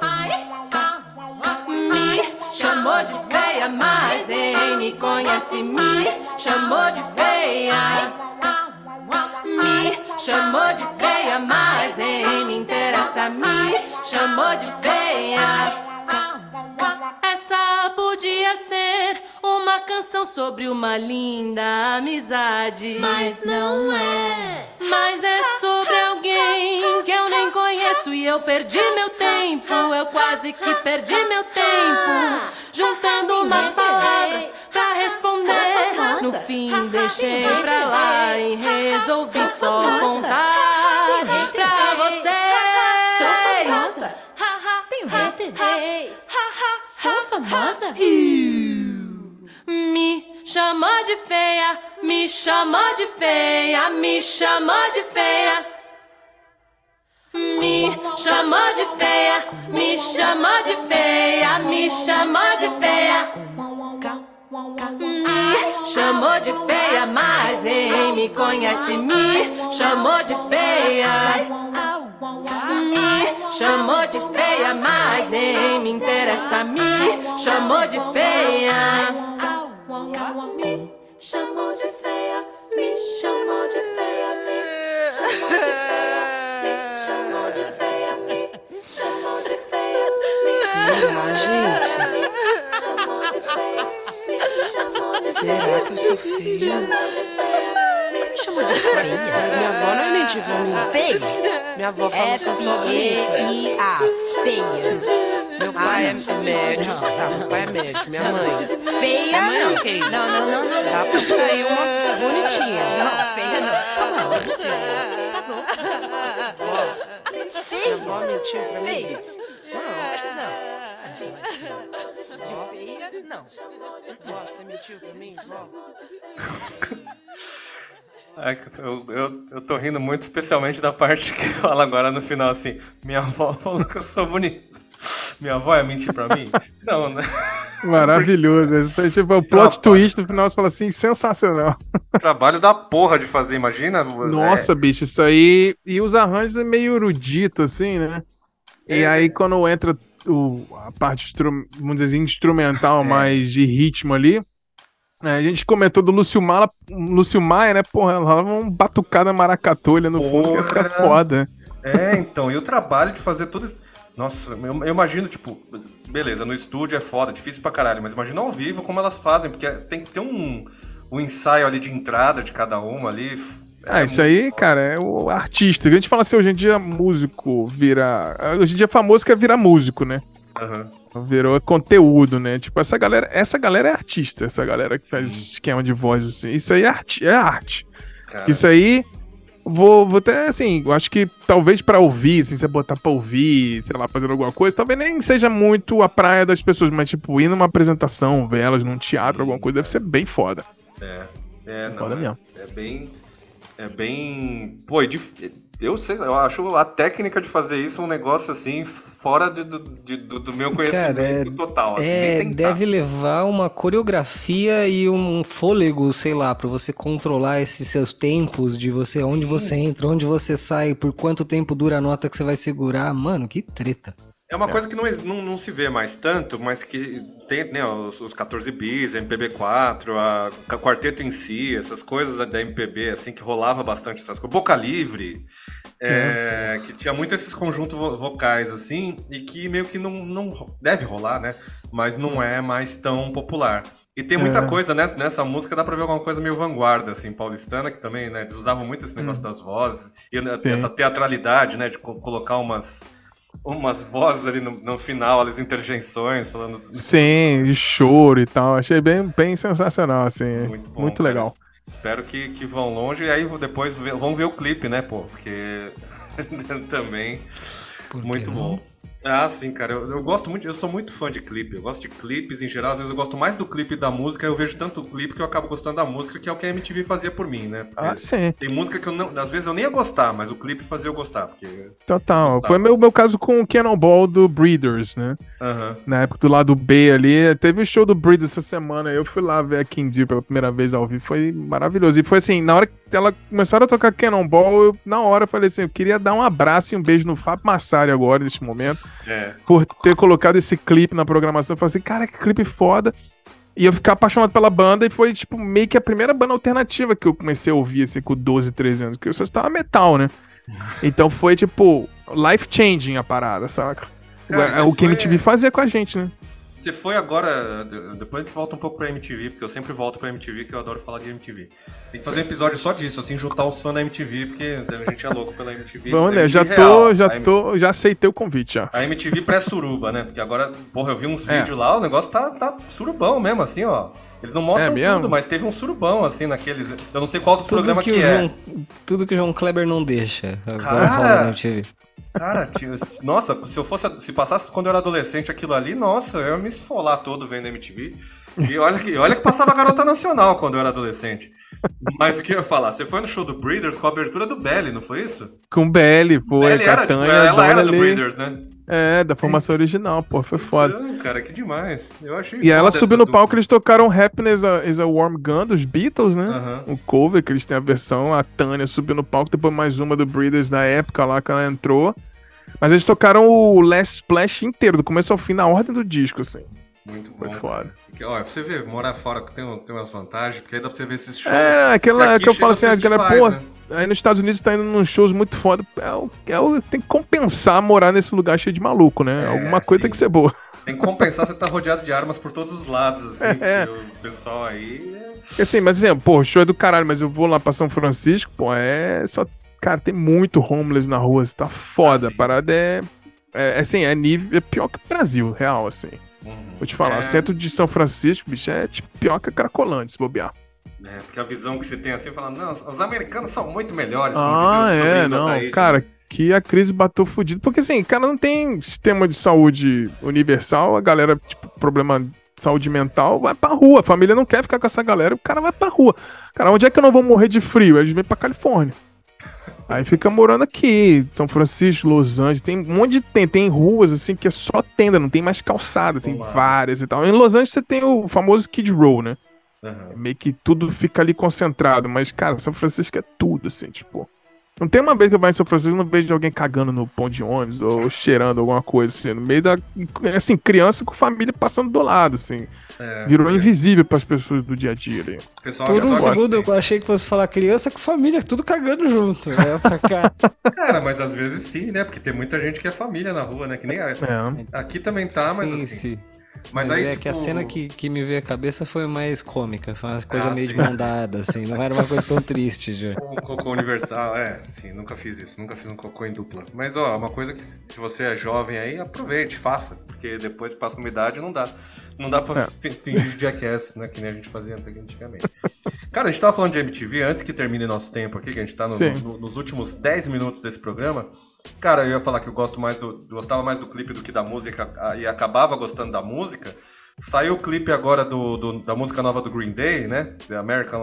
Me chamou de feia, mas nem me conhece. Me chamou de feia. Me chamou de feia, mas nem me interessa. Me chamou de feia. Essa podia ser uma canção sobre uma linda amizade, mas não é. Mas é sobre alguém que eu nem conheço e eu perdi meu tempo. Eu quase que perdi meu tempo juntando umas palavras pra responder. No fim deixei pra lá e resolvi só contar pra vocês. Sou famosa. Tenho hater. Sou famosa. Me chamou de feia, me chamou de feia, me chamou de feia. Me chamou de feia, me chamou de feia, me chamou de feia. Me chamou de feia, mas nem me conhece. Me chamou de feia. Me chamou de feia, mas nem me interessa. Me chamou de feia. Me chamou de feia, me chamou de feia, me chamou de feia, me chamou de feia, me chamou de feia, Será, gente? me chamou de feia, me chamou de feia. Será que eu sou feia? Você me chamou de feia? Mas minha avó não é mentira pra mim. Feia? Minha avó fala que eu sou bonita. F-E-I-A. Feia. Meu pai é médico. Tá, meu pai é médico. Minha mãe. Feia Minha mãe, não. que é isso? Não. Dá pra sair uma bonitinha. Não, feia não. Chama ela. Tá bom. Minha avó mentiu pra mim. Feia. Não. De feia, não. Vó, você mentiu pra mim, vó? Eu tô rindo muito, especialmente da parte que fala agora no final assim: minha avó falou que eu sou bonito. Minha avó é mentir pra mim? Não, né? Maravilhoso. Isso é tipo o plot twist no final, você fala assim, sensacional. Trabalho da porra de fazer, imagina? Nossa, bicho, isso aí. E os arranjos é meio erudito, assim, né? E aí, quando entra a parte, vamos dizer assim, instrumental mais de ritmo ali, a gente comentou do Lúcio Maia, né? Porra, ela dava uma batucada maracatolha no fundo, que ia ficar foda. Então, e o trabalho de fazer tudo isso. Nossa, eu imagino, tipo, beleza, no estúdio é foda, difícil pra caralho, mas imagina ao vivo como elas fazem, porque tem que ter um ensaio ali de entrada de cada uma ali. Isso aí, foda. Cara, é o artista. A gente fala assim, hoje em dia músico vira... Hoje em dia famoso quer virar músico, né? Virou conteúdo, né? Tipo, essa galera é artista, essa galera que faz esquema de voz, assim. Isso aí é arte. Cara. Isso aí... Vou até, assim, eu acho que talvez pra ouvir, assim, você botar pra ouvir, sei lá, fazendo alguma coisa, talvez nem seja muito a praia das pessoas, mas, tipo, ir numa apresentação, ver elas num teatro, alguma coisa, deve ser bem foda. Foda mesmo. É bem... Pô, eu sei, eu acho a técnica de fazer isso um negócio, assim, fora do meu conhecimento total. Assim, deve levar uma coreografia e um fôlego, sei lá, pra você controlar esses seus tempos, de você, onde você entra, onde você sai, por quanto tempo dura a nota que você vai segurar. Mano, que treta. É uma coisa que não se vê mais tanto, mas que tem, né, os 14 bis, a MPB4, a quarteto em si, essas coisas da MPB, assim, que rolava bastante essas coisas. Boca Livre, que tinha muito esses conjuntos vocais, assim, e que meio que não deve rolar, né, mas não é mais tão popular. E tem muita coisa, né, nessa música, dá pra ver alguma coisa meio vanguarda, assim, paulistana, que também, né, eles usavam muito esse negócio das vozes, e essa teatralidade, né, de colocar umas vozes ali no final, as interjeições, falando... Sim, de choro e tal. Achei bem sensacional, assim. Muito legal. Cara. Espero que vão longe e aí depois vão ver o clipe, né, pô? Porque também muito bom. Ah, sim, cara, eu gosto muito, eu sou muito fã de clipe, eu gosto de clipes em geral, às vezes eu gosto mais do clipe da música, eu vejo tanto o clipe que eu acabo gostando da música, que é o que a MTV fazia por mim, né? Porque sim. Tem música que às vezes eu nem ia gostar, mas o clipe fazia eu gostar, porque... Total, foi meu caso com o Cannonball do Breeders, né? Na época do lado B ali, teve o show do Breeders essa semana, eu fui lá ver a King Deal pela primeira vez ao vivo, foi maravilhoso, e foi assim, na hora que ela começaram a tocar Cannonball, eu na hora falei assim, eu queria dar um abraço e um beijo no Fábio Massari agora, nesse momento. Por ter colocado esse clipe na programação, eu falei assim, cara, que clipe foda. E eu ficar apaixonado pela banda, e foi, tipo, meio que a primeira banda alternativa que eu comecei a ouvir, assim, com 12, 13 anos, porque eu só estava metal, né? Então foi, tipo, life-changing a parada, saca? Cara, o que a MTV fazia com a gente, né? Você foi agora, depois a gente volta um pouco pra MTV, porque eu sempre volto pra MTV, que eu adoro falar de MTV. Tem que fazer um episódio só disso, assim, juntar os fãs da MTV, porque a gente é louco pela MTV. Bom, né, já aceitei o convite, já. A MTV pré-suruba, né, porque agora, porra, eu vi uns vídeos lá, o negócio tá surubão mesmo, assim, ó. Eles não mostram tudo, mas teve um surubão, assim, naqueles... Eu não sei qual dos programas que é. Tudo que o João Kleber não deixa. Agora fala da MTV. Cara, nossa, se passasse quando eu era adolescente aquilo ali, nossa, eu ia me esfolar todo vendo MTV. E olha que passava Garota Nacional quando eu era adolescente. Mas o que eu ia falar? Você foi no show do Breeders com a abertura do Belly, não foi isso? Com o Belly, pô. Ela era do Breeders, né? É, da formação original, pô, foi foda. Não, cara, que demais. Eu achei E ela subiu no palco, eles tocaram Happiness is a Warm Gun dos Beatles, né? O cover, que eles têm a versão, a Tânia subiu no palco, depois mais uma do Breeders da época lá que ela entrou. Mas eles tocaram o Last Splash inteiro, do começo ao fim, na ordem do disco, assim. Muito bom. Foi foda. Olha, pra você ver, morar fora tem umas vantagens, porque aí dá pra você ver esses shows. Aquela que eu falo assim, a galera, pô, né? Aí nos Estados Unidos tá indo nos shows muito foda. Tem que compensar morar nesse lugar cheio de maluco, né? Alguma coisa tem que ser boa. Tem que compensar você tá rodeado de armas por todos os lados, assim, o pessoal aí... Assim, mas exemplo, pô, o show é do caralho, mas eu vou lá pra São Francisco, pô, só... Cara, tem muito homeless na rua, tá foda. A parada assim, é pior que o Brasil, real, assim. Vou te falar, o centro de São Francisco, bicho, é tipo pior que a Cracolândia, se bobear. Porque a visão que você tem assim, falando, não, os americanos são muito melhores. Cara, que a crise bateu fudido. Porque assim, cara, não tem sistema de saúde universal, a galera, tipo, problema de saúde mental, vai pra rua. A família não quer ficar com essa galera, o cara vai pra rua. Cara, onde é que eu não vou morrer de frio? Eles vêm pra Califórnia. Aí fica morando aqui, São Francisco, Los Angeles, tem um monte de tem ruas assim que é só tenda, não tem mais calçada, tem várias e tal. Em Los Angeles você tem o famoso Kid Row, né? Meio que tudo fica ali concentrado, mas cara, São Francisco é tudo assim, tipo... Não tem uma vez que eu vou em São Francisco e não vejo alguém cagando no ponto de ônibus ou cheirando alguma coisa, assim, no meio da... Assim, criança com família passando do lado, assim. Virou invisível pras pessoas do dia a dia ali. Por um segundo eu achei que fosse falar criança com família, tudo cagando junto. Cara, mas às vezes sim, né? Porque tem muita gente que é família na rua, né? Que nem aqui também tá, mas sim, assim... Sim. Mas aí, tipo... é que a cena que me veio à cabeça foi mais cômica, foi uma coisa meio de mão dada, assim, não era uma coisa tão triste, já. Um cocô universal, sim, nunca fiz isso, nunca fiz um cocô em dupla. Mas, ó, uma coisa que se você é jovem aí, aproveite, faça, porque depois que passa com idade não dá. Não dá pra fingir de jackass, né, que nem a gente fazia antigamente. Cara, a gente tava falando de MTV, antes que termine nosso tempo aqui, que a gente tá nos últimos 10 minutos desse programa. Cara, eu ia falar que eu gostava mais do clipe do que da música e acabava gostando da música. Saiu o clipe agora da música nova do Green Day, né? The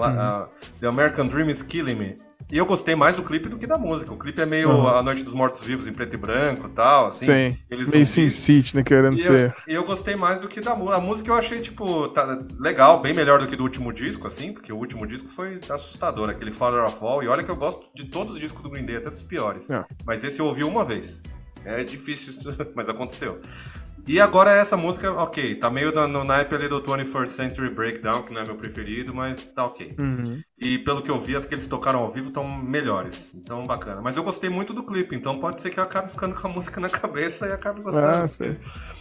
American Dream is Killing Me. E eu gostei mais do clipe do que da música. O clipe é meio A Noite dos Mortos-Vivos em preto e branco e tal, assim. Sim, meio Sin City, né, querendo ser. E eu gostei mais do que da música. A música eu achei, tipo, legal, bem melhor do que do último disco, assim, porque o último disco foi assustador, aquele Father of All. E olha que eu gosto de todos os discos do Green Day, até dos piores. Mas esse eu ouvi uma vez. É difícil isso, mas aconteceu. E agora essa música, ok, tá meio no naipe ali do 21st Century Breakdown, que não é meu preferido, mas tá ok. E pelo que eu vi, as que eles tocaram ao vivo estão melhores, então bacana. Mas eu gostei muito do clipe, então pode ser que eu acabe ficando com a música na cabeça e acabe gostando. Sim.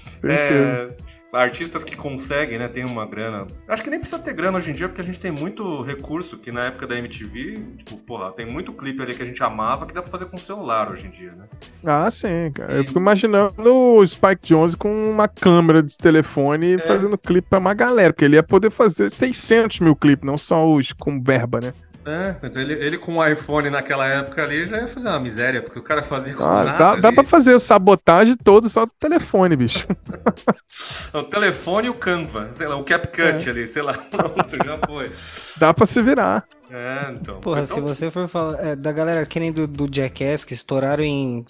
Artistas que conseguem, né, tem uma grana. Acho que nem precisa ter grana hoje em dia, porque a gente tem muito recurso que na época da MTV, tipo, porra, tem muito clipe ali que a gente amava que dá pra fazer com o celular hoje em dia, né? Sim, cara. Eu fico imaginando o Spike Jonze com uma câmera de telefone fazendo clipe pra uma galera, porque ele ia poder fazer 600 mil clipes, não só os com verba, né? Então ele com o iPhone naquela época ali já ia fazer uma miséria, porque o cara fazia com nada. Dá pra fazer o sabotagem todo só do telefone, bicho. O telefone e o Canva, sei lá, o CapCut ali, sei lá, pronto, já foi. Dá pra se virar. Então. Porra, se você for falar da galera que nem do Jackass, que estouraram em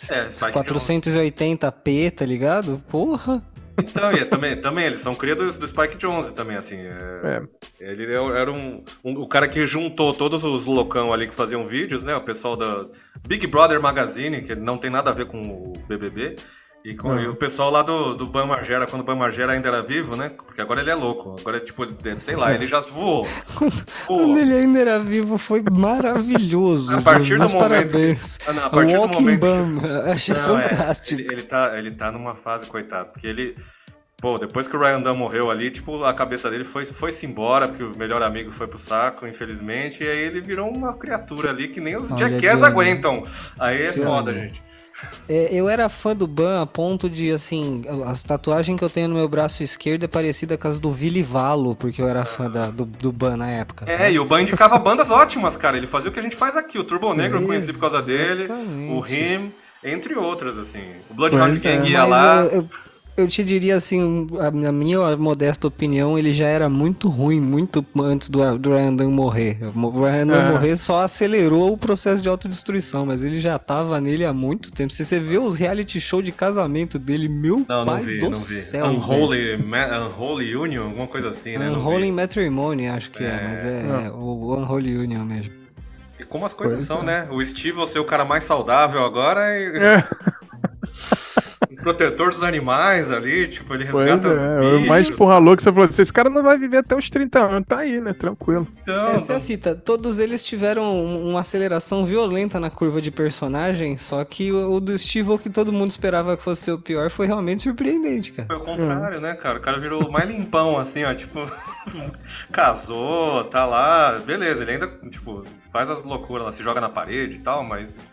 480p, tá ligado? Porra. Então, e também eles são cria do Spike Jonze também, assim. Ele era o cara que juntou todos os loucão ali que faziam vídeos, né? O pessoal da Big Brother Magazine, que não tem nada a ver com o BBB. E o pessoal lá do Bam Margera, quando o Bam Margera ainda era vivo, né? Porque agora ele é louco. Agora, tipo, sei lá, ele já voou. Quando ele ainda era vivo, foi maravilhoso. A partir do momento parabéns. a partir do momento Bam, achei fantástico. Ele tá numa fase, coitado, porque ele... Pô, depois que o Ryan Dunn morreu ali, tipo, a cabeça dele foi-se embora, porque o melhor amigo foi pro saco, infelizmente, e aí ele virou uma criatura ali que nem os Jackass aguentam. Aí é foda, gente. Eu era fã do Bam a ponto de, assim, as tatuagens que eu tenho no meu braço esquerdo é parecida com as do Vili Valo, porque eu era fã do Bam na época. Sabe? E o Bam indicava bandas ótimas, cara. Ele fazia o que a gente faz aqui. O Turbo Negro eu conheci por causa dele, o Him, entre outras, assim. O Bloodhound Gang ia lá. Eu te diria assim, a minha modesta opinião, ele já era muito ruim, muito antes do Ryan Dunn morrer. O Ryan Dunn morrer só acelerou o processo de autodestruição, mas ele já tava nele há muito tempo. Se você vê os reality show de casamento dele, pai do céu. Unholy Union, alguma coisa assim, né? Unholy Matrimony, acho que mas é o Unholy Union mesmo. E como as coisas são, né? O Steve, você é o cara mais saudável agora e... protetor dos animais ali, tipo, ele resgata os bichos. O mais porra louco, você falou assim, esse cara não vai viver até uns 30 anos, tá aí, né, tranquilo. Então, essa é a fita, todos eles tiveram uma aceleração violenta na curva de personagem, só que o do Steve, que todo mundo esperava que fosse o pior, foi realmente surpreendente, cara. Foi o contrário, né, cara? O cara virou mais limpão, assim, ó, tipo, casou, tá lá, beleza, ele ainda, tipo, faz as loucuras lá, se joga na parede e tal, mas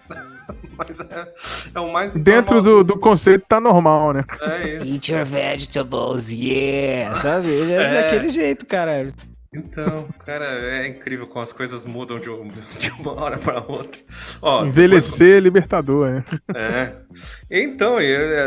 é o mais... Dentro do conceito tá normal, né? É isso. Eat your vegetables, yeah! Sabe? Ele é daquele jeito, caralho. Então, cara, é incrível como as coisas mudam de uma hora pra outra. Ó, envelhecer é libertador, né? Então,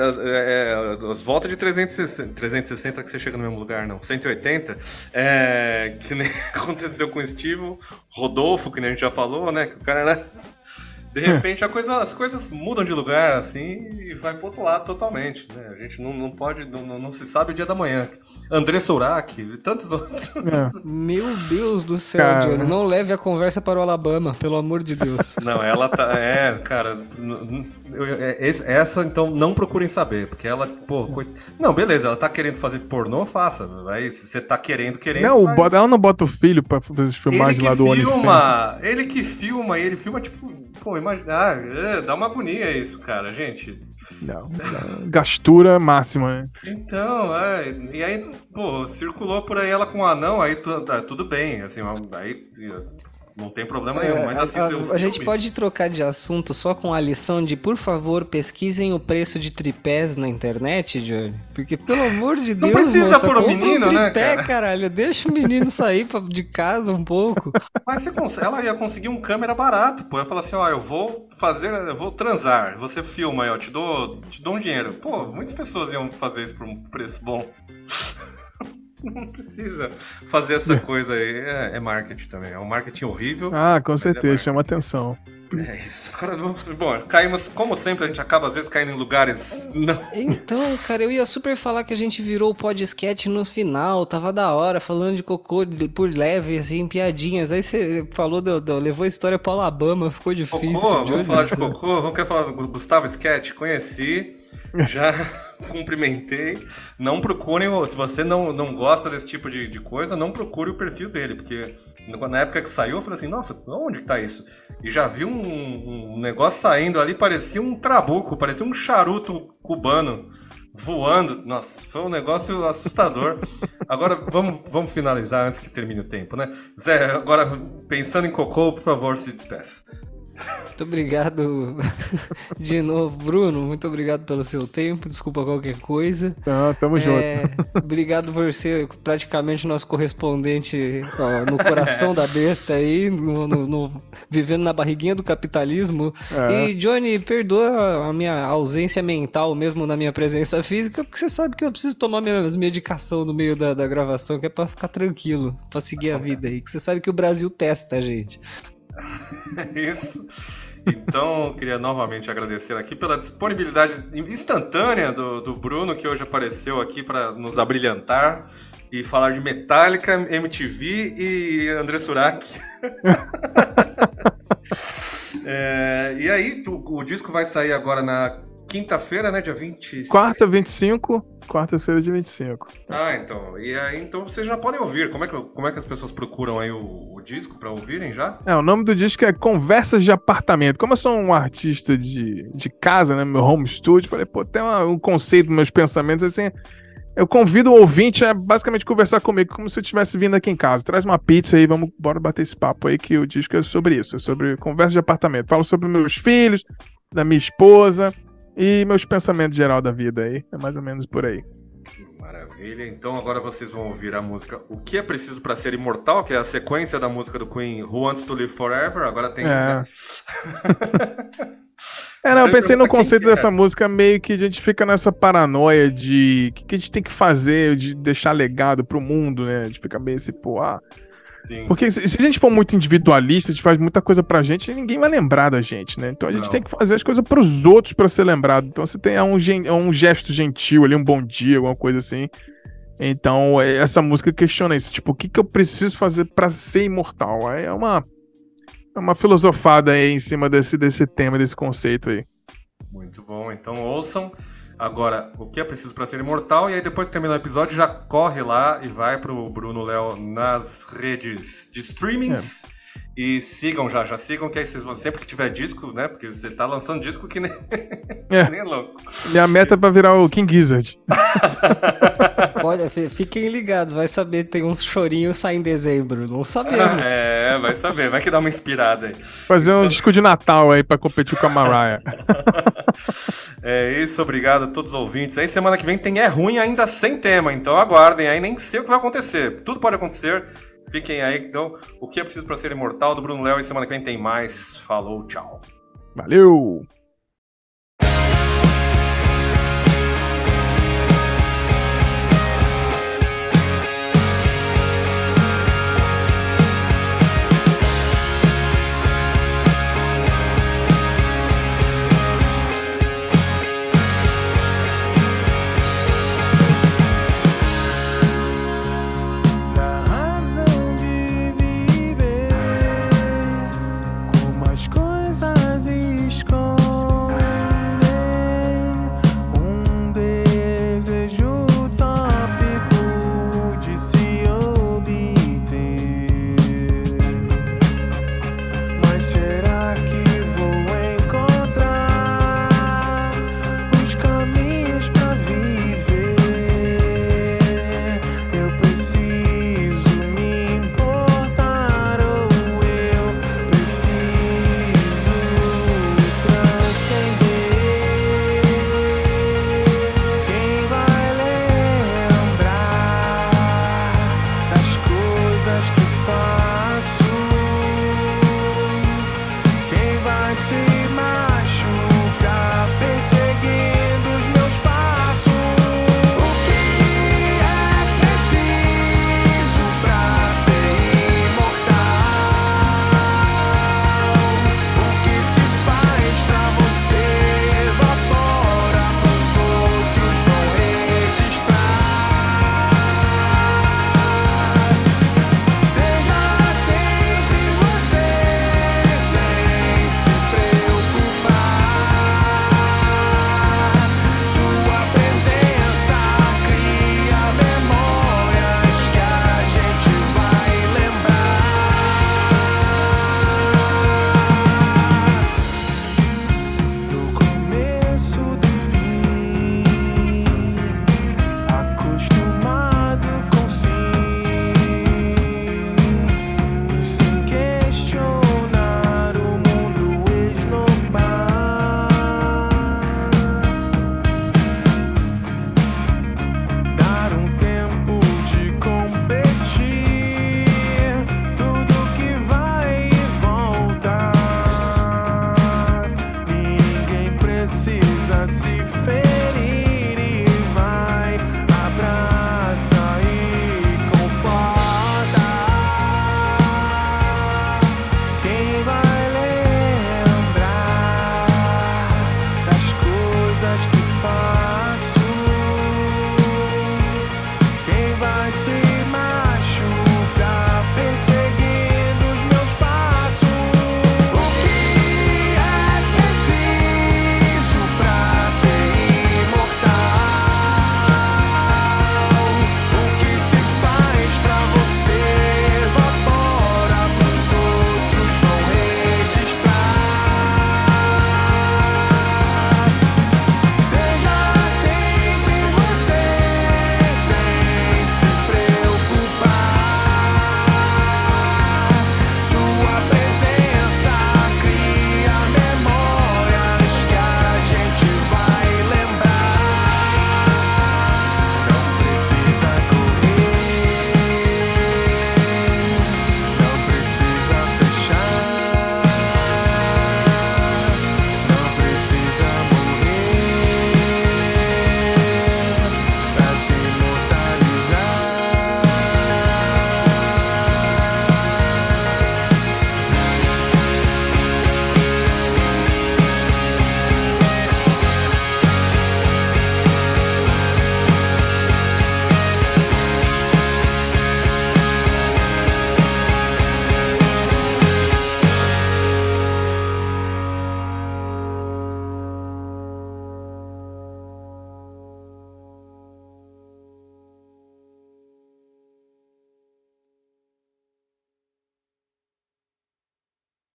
as voltas de 360 que você chega no mesmo lugar, não, 180, que nem aconteceu com o Steve, Rodolfo, que nem a gente já falou, né, que o cara era... De repente as coisas mudam de lugar, assim, e vai pro outro lado totalmente, né? A gente não pode, não se sabe o dia da manhã. André Surak e tantos outros. Meu Deus do céu, Johnny, não leve a conversa para o Alabama, pelo amor de Deus. Não, ela tá, cara, essa então não procurem saber, porque ela, não, beleza, ela tá querendo fazer pornô, faça, aí se você tá querendo, não, ela não bota o filho pra fazer as filmagens lá do OnlyFans. Ele que filma, ele filma, tipo, imagina, dá uma agonia isso, cara, gente. Não. Gastura máxima, né? Então, e aí, circulou por aí ela com um anão, aí tudo bem, assim, aí não tem problema nenhum, mas assim... A gente pode trocar de assunto só com a lição de, por favor, pesquisem o preço de tripés na internet, Johnny. Porque, pelo amor de Deus, não precisa pôr o menino, né, cara? Caralho, deixa o menino sair de casa um pouco. Mas ela ia conseguir um câmera barato, pô. Eu falo assim, eu vou transar, você filma aí, te dou um dinheiro. Pô, muitas pessoas iam fazer isso por um preço bom. Não precisa fazer essa coisa aí. É marketing também. É um marketing horrível. Com certeza, chama atenção. É isso. Agora, bom, caímos, como sempre, a gente acaba às vezes caindo em lugares. Não. Então, cara, eu ia super falar que a gente virou o podcast no final. Tava da hora, falando de cocô por leve, assim, piadinhas. Aí você falou, levou a história pro Alabama, ficou difícil. Vamos falar de cocô? Vamos querer falar do Gustavo Sketch? Conheci. Já cumprimentei. Não procurem, se você não gosta desse tipo de coisa, não procure o perfil dele, porque na época que saiu eu falei assim, nossa, onde que tá isso? E já vi um negócio saindo ali, parecia um trabuco, parecia um charuto cubano voando. Nossa, foi um negócio assustador. Agora vamos finalizar antes que termine o tempo, né? Zé, agora pensando em cocô, por favor, se despeça. Muito obrigado de novo, Bruno. Muito obrigado pelo seu tempo. Desculpa qualquer coisa. Tamo junto. Obrigado por ser praticamente nosso correspondente no coração da besta aí, vivendo na barriguinha do capitalismo. E, Johnny, perdoa a minha ausência mental mesmo na minha presença física, porque você sabe que eu preciso tomar minhas medicação no meio da gravação, que é pra ficar tranquilo, pra seguir a vida aí. Que você sabe que o Brasil testa a gente. Isso. Então, queria novamente agradecer aqui pela disponibilidade instantânea do Bruno, que hoje apareceu aqui para nos abrilhantar e falar de Metallica, MTV e André Surak. E aí, o disco vai sair agora quinta-feira, né? Dia 25. Quarta-feira, dia 25. Ah, então. E aí, então vocês já podem ouvir. Como é que as pessoas procuram aí o disco pra ouvirem já? O nome do disco é Conversas de Apartamento. Como eu sou um artista de casa, né? Meu home studio, falei, pô, tem um conceito dos meus pensamentos, assim. Eu convido o ouvinte a basicamente conversar comigo, como se eu estivesse vindo aqui em casa. Traz uma pizza aí, bora bater esse papo aí, que o disco é sobre isso. É sobre conversa de apartamento. Falo sobre meus filhos, da minha esposa e meus pensamentos geral da vida aí. É mais ou menos por aí. Maravilha. Então agora vocês vão ouvir a música O Que É Preciso Pra Ser Imortal, que é a sequência da música do Queen Who Wants to Live Forever. Agora tem... Né? Eu pensei no conceito dessa música, meio que a gente fica nessa paranoia de o que a gente tem que fazer, de deixar legado pro mundo, né? A gente fica meio assim, Sim. Porque se a gente for muito individualista, a gente faz muita coisa pra gente e ninguém vai lembrar da gente, né? Então a gente tem que fazer as coisas pros outros pra ser lembrado. Então você tem um gesto gentil ali, um bom dia, alguma coisa assim. Então essa música questiona isso, tipo, o que eu preciso fazer pra ser imortal? É uma filosofada aí em cima desse tema, desse conceito aí. Muito bom, então ouçam agora O Que É Preciso Pra Ser Imortal, e aí depois que terminar o episódio já corre lá e vai pro Bruno Léo nas redes de streamings e sigam já sigam, que aí vocês vão, sempre que tiver disco, né, porque você tá lançando disco que nem, nem louco. Minha meta é pra virar o King Gizzard. Fiquem ligados, vai saber, tem uns chorinhos saindo em dezembro, não sabemos. Vai saber, vai que dá uma inspirada aí. Fazer um disco de Natal aí pra competir com a Mariah. É isso, obrigado a todos os ouvintes. Aí semana que vem tem É Ruim ainda sem tema, então aguardem aí, nem sei o que vai acontecer. Tudo pode acontecer, fiquem aí. Então, O Que É Preciso Pra Ser Imortal, do Bruno Léo, e semana que vem tem mais. Falou, tchau. Valeu!